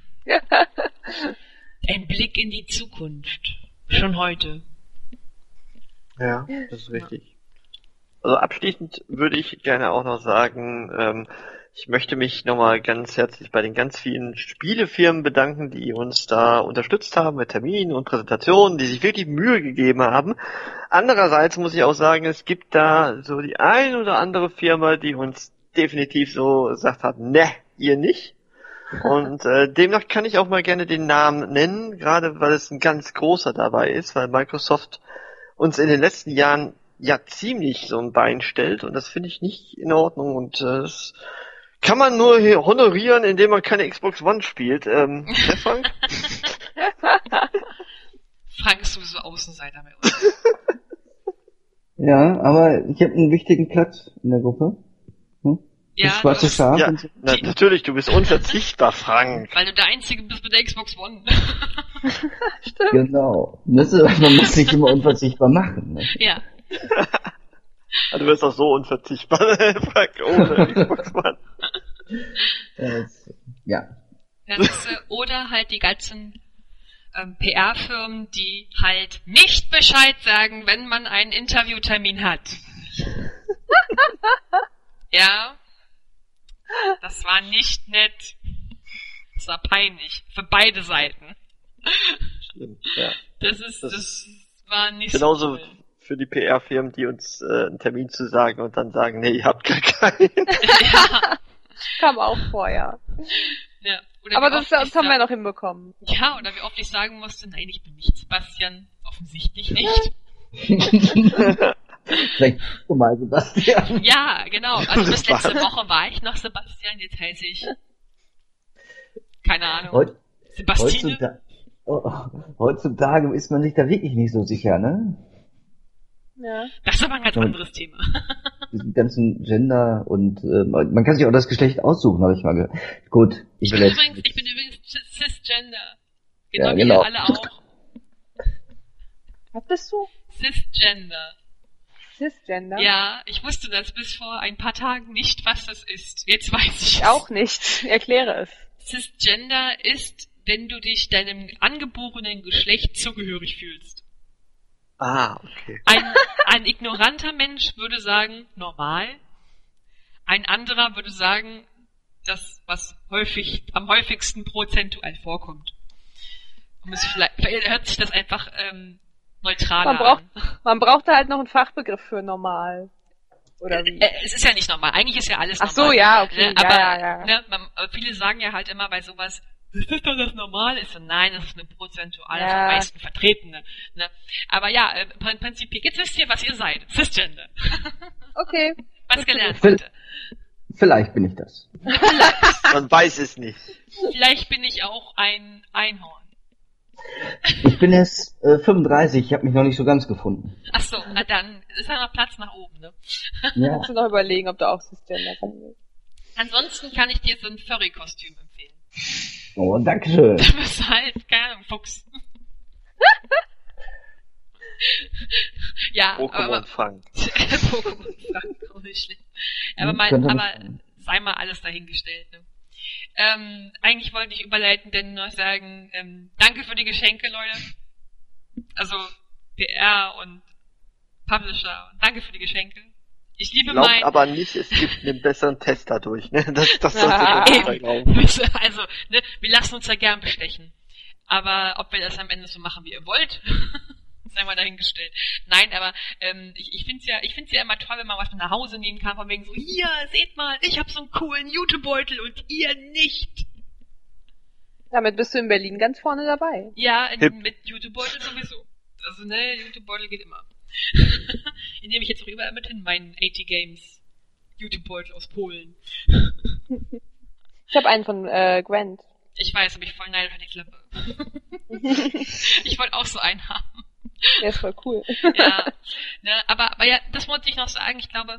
Ein Blick in die Zukunft. Schon heute. Ja, das ist richtig. Also abschließend würde ich gerne auch noch sagen, ich möchte mich nochmal ganz herzlich bei den ganz vielen Spielefirmen bedanken, die uns da unterstützt haben mit Terminen und Präsentationen, die sich wirklich Mühe gegeben haben. Andererseits muss ich auch sagen, es gibt da so die ein oder andere Firma, die uns definitiv so gesagt hat, ne, ihr nicht. Und demnach kann ich auch mal gerne den Namen nennen, gerade weil es ein ganz großer dabei ist, weil Microsoft uns in den letzten Jahren ja ziemlich so ein Bein stellt und das finde ich nicht in Ordnung und das kann man nur hier honorieren, indem man keine Xbox One spielt. Frank? Frank ist sowieso Außenseiter bei uns. Ja, aber ich habe einen wichtigen Platz in der Gruppe. Ja, das schwarze Schaf. Ja, und so. natürlich, du bist unverzichtbar, Frank. weil du der Einzige bist mit der Xbox One. Genau. Man muss sich immer unverzichtbar machen. Ne? Ja. Du wirst auch so unverzichtbar, Frank, ohne Xbox One. Ja. Oder halt die ganzen PR-Firmen, die halt nicht Bescheid sagen, wenn man einen Interviewtermin hat. Ja. Das war nicht nett. Das war peinlich. Für beide Seiten. Stimmt, ja. Das war nicht genauso so cool. für die PR-Firmen, die uns einen Termin zu sagen und dann sagen, nee, ihr habt gar keinen. Ja. Kam auch vor, ja. Ja. Oder Aber wie das oft ich haben wir sag- noch hinbekommen. Ja, oder wie oft ich sagen musste, nein, ich bin nicht Sebastian. Offensichtlich nicht. Vielleicht du mal, Sebastian. Ja, genau. Also bis letzte Woche war ich noch Sebastian, jetzt heiße ich keine Ahnung. Sebastine? Heutzutage ist man sich da wirklich nicht so sicher, ne? Ja. Das ist aber ein ganz anderes Thema. Diesen ganzen Gender und man kann sich auch das Geschlecht aussuchen, habe ich mal gehört. Gut, Ich bin übrigens Cisgender. Genau Ja, wie genau. ihr alle auch. Was bist du? Cisgender. Cisgender? Ja, ich wusste das bis vor ein paar Tagen nicht, was das ist. Jetzt weiß ich Ich auch nicht. Erkläre es. Cisgender ist, wenn du dich deinem angeborenen Geschlecht zugehörig fühlst. Ah, okay. Ein ignoranter Mensch würde sagen, normal. Ein anderer würde sagen, das, was am häufigsten prozentual vorkommt. Und vielleicht hört sich das einfach neutraler an. Man braucht da halt noch einen Fachbegriff für normal. Oder wie? Es ist ja nicht normal. Eigentlich ist ja alles Ach normal. so, ja, okay. Ne? Aber Ja. Ne, aber viele sagen ja halt immer bei sowas, ist das doch das Normal? Ist so, nein, das ist eine prozentual am meisten vertretene. Ne? Aber ja, im Prinzip, jetzt wisst ihr, was ihr seid. Cisgender. Okay. Was gelernt Phil- heute. Vielleicht bin ich das. Man weiß es nicht. Vielleicht bin ich auch ein Einhorn. Ich bin erst 35, ich habe mich noch nicht so ganz gefunden. Ach so, na dann ist da noch Platz nach oben, ne? Ja. Kannst du noch überlegen, ob du auch Cisgender sein willst. Ansonsten kann ich dir so ein Furry-Kostüm empfehlen. Oh, dankeschön. Du bist halt, keine Ahnung, Fuchs. Ja, Pokémon Frank. Pokémon Frank, auch nicht schlecht. Aber sei mal alles dahingestellt, ne? Eigentlich wollte ich überleiten, denn noch sagen, danke für die Geschenke, Leute. Also, PR und Publisher, danke für die Geschenke. Ich liebe Glaubt aber nicht, es gibt einen besseren Test dadurch, ne? Das solltet ihr nicht glauben. Also, ne, wir lassen uns da gern bestechen. Aber ob wir das am Ende so machen, wie ihr wollt, sei mal dahingestellt. Nein, aber ich find's ja immer toll, wenn man was mit nach Hause nehmen kann, von wegen so, hier, seht mal, ich hab so einen coolen Jutebeutel und ihr nicht. Damit bist du in Berlin ganz vorne dabei. Ja, mit Jutebeutel sowieso. Also, ne, Jutebeutel geht immer. Den nehme ich jetzt auch überall mit hin, meinen 80 Games Jutebeutel aus Polen. Ich habe einen von Gwent. Ich weiß, hab ich voll neidisch an die Klappe. Ich wollte auch so einen haben. Der ist voll cool. Ja, ne, aber ja, das wollte ich noch sagen. Ich glaube,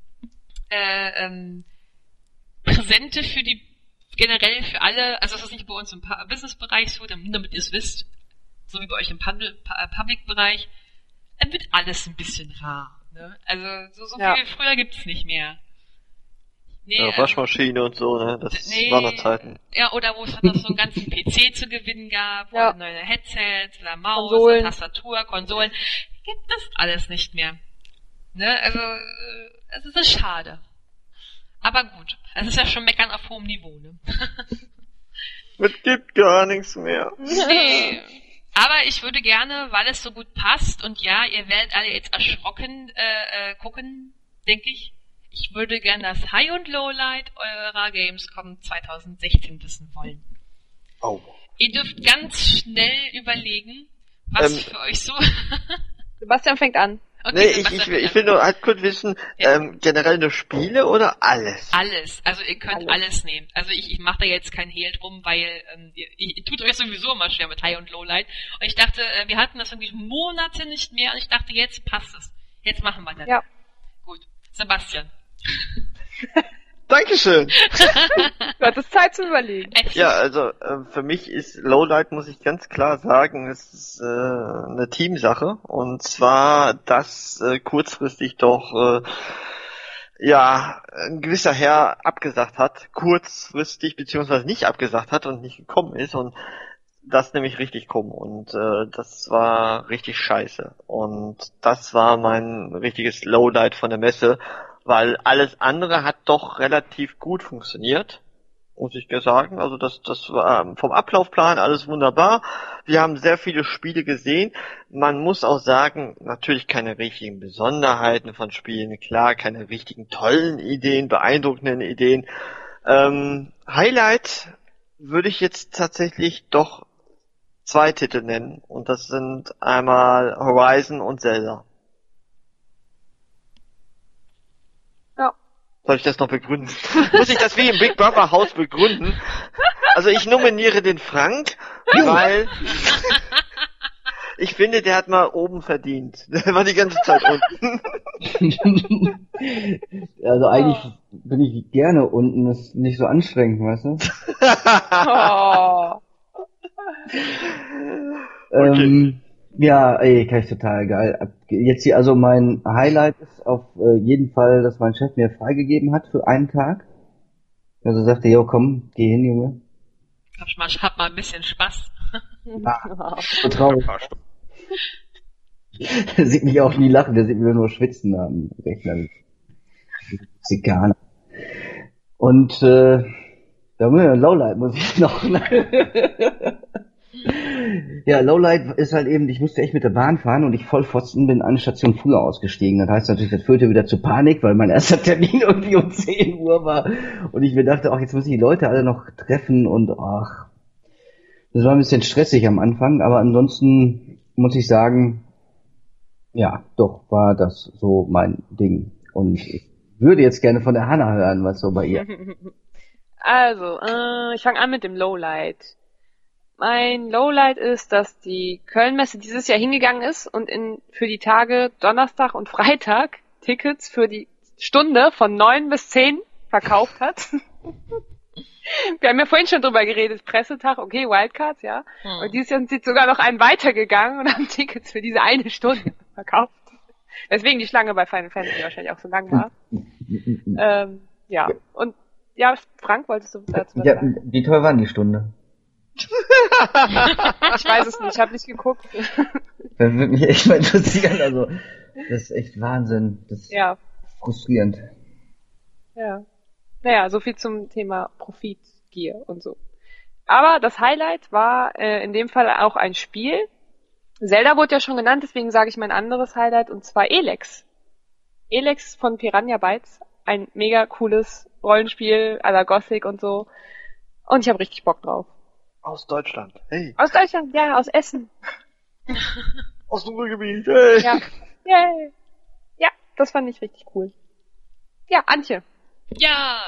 Präsente generell für alle, also das ist nicht bei uns im Businessbereich so, damit ihr es wisst. so wie bei euch im Public-Bereich, dann wird alles ein bisschen rar. Ne? Also so viel früher gibt's nicht mehr. Nee, ja, Waschmaschine und so, ne? Das waren noch Zeiten. Ja, oder wo es dann noch so einen ganzen PC zu gewinnen gab, oder neue Headsets, oder Maus, Konsolen. Tastatur, Konsolen. Gibt das alles nicht mehr. Ne? Also, es ist schade. Aber gut, es ist ja schon Meckern auf hohem Niveau, ne? Es gibt gar nichts mehr. Nee. Aber ich würde gerne, weil es so gut passt, und ja, ihr werdet alle jetzt erschrocken gucken, denke ich. Ich würde gerne das High- und Lowlight eurer Gamescom 2016 wissen wollen. Oh. Ihr dürft ganz schnell überlegen, was für euch so... Sebastian fängt an. Okay, nee, ich will nur halt kurz wissen, generell nur Spiele oder alles? Alles. Also ihr könnt alles nehmen. Also ich mache da jetzt kein Hehl drum, weil ihr tut euch sowieso immer schwer mit High- und Lowlight. Und ich dachte, wir hatten das irgendwie Monate nicht mehr und ich dachte, jetzt passt es. Jetzt machen wir das. Ja. Gut. Sebastian. Dankeschön. Du hattest Zeit zu überlegen. Echt? Ja, also für mich ist Lowlight, muss ich ganz klar sagen, es ist eine Teamsache. Und zwar, dass kurzfristig doch ein gewisser Herr abgesagt hat, kurzfristig beziehungsweise nicht abgesagt hat und nicht gekommen ist. Und das ist nämlich richtig krumm. Und das war richtig scheiße. Und das war mein richtiges Lowlight von der Messe. Weil alles andere hat doch relativ gut funktioniert, muss ich sagen. Also das war vom Ablaufplan alles wunderbar. Wir haben sehr viele Spiele gesehen. Man muss auch sagen, natürlich keine richtigen Besonderheiten von Spielen, klar, keine richtigen tollen Ideen, beeindruckenden Ideen. Highlight würde ich jetzt tatsächlich doch 2 Titel nennen. Und das sind einmal Horizon und Zelda. Soll ich das noch begründen? Muss ich das wie im Big Brother Haus begründen? Also ich nominiere den Frank, weil ich finde, der hat mal oben verdient. Der war die ganze Zeit unten. Also eigentlich bin ich gerne unten, das ist nicht so anstrengend, weißt du? Oh. Ja, kann ich total geil. Jetzt hier, also mein Highlight ist auf jeden Fall, dass mein Chef mir freigegeben hat für einen Tag. Also sagte, jo, komm, geh hin, Junge. Hab mal ein bisschen Spaß. Ja, so traurig. Der sieht mich auch nie lachen, der sieht mich nur schwitzen am Rechner. Zikaner. Und da Lowlight muss ich noch. Ja, Lowlight ist halt eben, ich musste echt mit der Bahn fahren und ich Vollpfosten bin eine Station früher ausgestiegen. Das heißt natürlich, das führte wieder zu Panik, weil mein erster Termin irgendwie um 10 Uhr war. Und ich mir dachte, ach, jetzt muss ich die Leute alle noch treffen und ach, das war ein bisschen stressig am Anfang, aber ansonsten muss ich sagen, ja, doch war das so mein Ding. Und ich würde jetzt gerne von der Hanna hören, was so bei ihr. Also, ich fange an mit dem Lowlight. Mein Lowlight ist, dass die Köln-Messe dieses Jahr hingegangen ist und für die Tage Donnerstag und Freitag Tickets für die Stunde von 9 bis 10 verkauft hat. Wir haben ja vorhin schon drüber geredet, Pressetag, okay, Wildcards, ja. Und dieses Jahr sind sie sogar noch einen weitergegangen und haben Tickets für diese eine Stunde verkauft. Deswegen die Schlange bei Final Fantasy wahrscheinlich auch so lang war. Ja, und ja, Frank, wolltest du dazu was sagen? Ja, wie teuer war die Stunde? Ich weiß es nicht, ich habe nicht geguckt. Das würde mich echt mal interessieren, also das ist echt Wahnsinn, das ist frustrierend. Ja. Naja, so viel zum Thema Profitgier und so. Aber das Highlight war in dem Fall auch ein Spiel. Zelda wurde ja schon genannt, deswegen sage ich mein anderes Highlight, und zwar Elex. Elex von Piranha Bytes, ein mega cooles Rollenspiel à la Gothic und so. Und ich habe richtig Bock drauf. Aus Deutschland, hey. Aus Deutschland, ja, aus Essen. Aus dem Ruhrgebiet, hey. Ja. Yay. Ja, das fand ich richtig cool. Ja, Antje. Ja.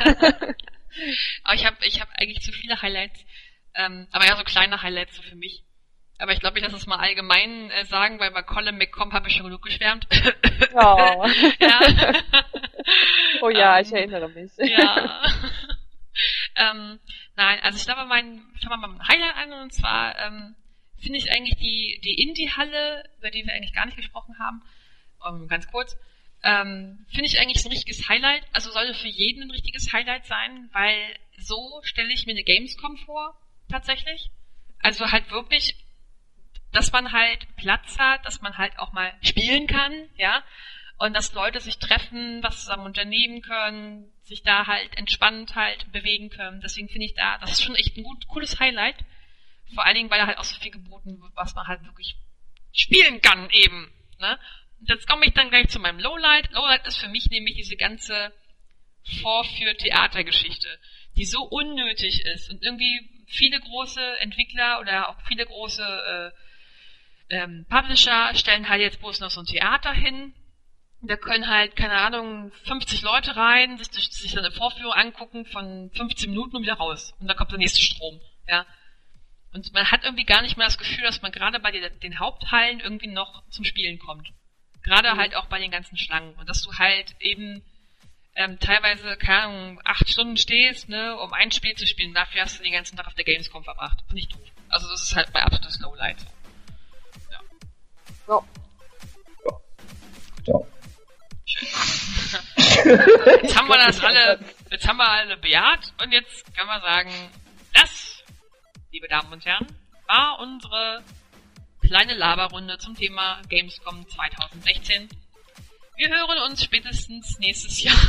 Aber ich hab eigentlich zu viele Highlights. Aber ja, so kleine Highlights so für mich. Aber ich glaube, ich lasse es mal allgemein sagen, weil bei Colin McComb habe ich schon genug geschwärmt. Oh. Ja. Oh ja, ich erinnere mich. Ja. Nein, also ich glaube, ich fange mal mit einem Highlight an, und zwar finde ich eigentlich die Indie-Halle, über die wir eigentlich gar nicht gesprochen haben, ganz kurz, finde ich eigentlich so ein richtiges Highlight. Also sollte für jeden ein richtiges Highlight sein, weil so stelle ich mir eine Gamescom vor, tatsächlich. Also halt wirklich, dass man halt Platz hat, dass man halt auch mal spielen kann, ja, und dass Leute sich treffen, was zusammen unternehmen können, sich da halt entspannt halt bewegen können. Deswegen finde ich das ist schon echt ein cooles Highlight. Vor allen Dingen, weil da halt auch so viel geboten wird, was man halt wirklich spielen kann eben, ne. Und jetzt komme ich dann gleich zu meinem Lowlight. Lowlight ist für mich nämlich diese ganze Vorführ-Theatergeschichte, die so unnötig ist und irgendwie viele große Entwickler oder auch viele große Publisher stellen halt jetzt bloß noch so ein Theater hin. Da können halt, keine Ahnung, 50 Leute rein, sich dann eine Vorführung angucken von 15 Minuten und wieder raus. Und dann kommt der nächste Strom, ja. Und man hat irgendwie gar nicht mehr das Gefühl, dass man gerade bei den Haupthallen irgendwie noch zum Spielen kommt. Gerade halt auch bei den ganzen Schlangen. Und dass du halt eben teilweise, keine Ahnung, 8 Stunden stehst, ne, um ein Spiel zu spielen. Dafür hast du den ganzen Tag auf der Gamescom verbracht. Finde ich doof. Also das ist halt mein absolutes Lowlight. Ja. Ja. Schön. Jetzt haben wir alle bejaht und jetzt kann man sagen, das, liebe Damen und Herren, war unsere kleine Laberrunde zum Thema Gamescom 2016. Wir hören uns spätestens nächstes Jahr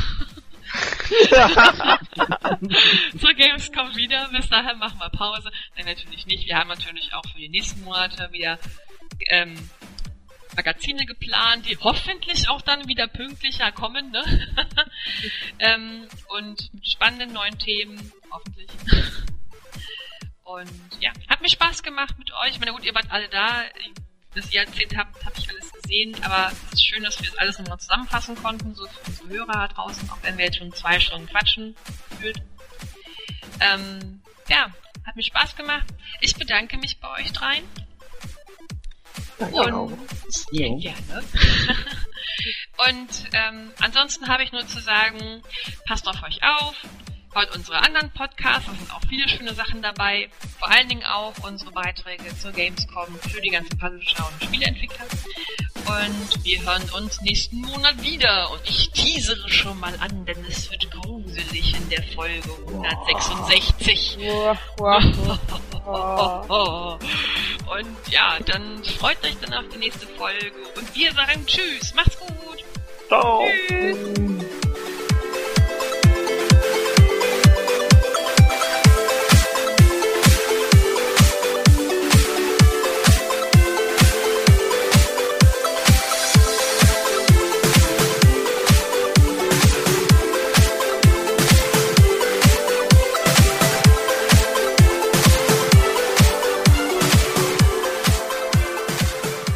zur Gamescom wieder. Bis dahin machen wir Pause. Nein, natürlich nicht. Wir haben natürlich auch für die nächsten Monate wieder Magazine geplant, die hoffentlich auch dann wieder pünktlicher kommen, ne? Und mit spannenden neuen Themen, hoffentlich. Und ja, hat mir Spaß gemacht mit euch. Ich meine, gut, ihr wart alle da. Was ihr erzählt habt, habe ich alles gesehen. Aber es ist schön, dass wir das alles nochmal zusammenfassen konnten, so für unsere Hörer draußen, auch wenn wir jetzt schon 2 Stunden quatschen gefühlt. Ja, hat mir Spaß gemacht. Ich bedanke mich bei euch dreien. Und ja, gerne. Und ansonsten habe ich nur zu sagen, passt auf euch auf, hört unsere anderen Podcasts, da sind auch viele schöne Sachen dabei, vor allen Dingen auch unsere Beiträge zur Gamescom für die ganzen Publisher und Spieleentwickler. Und wir hören uns nächsten Monat wieder und ich teasere schon mal an, denn es wird gruselig in der Folge 166. Und ja, dann freut euch dann auf die nächste Folge und wir sagen Tschüss, macht's gut. Ciao. Tschüss.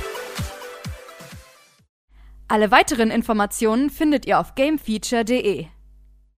Alle weiteren Informationen findet ihr auf gamefeature.de.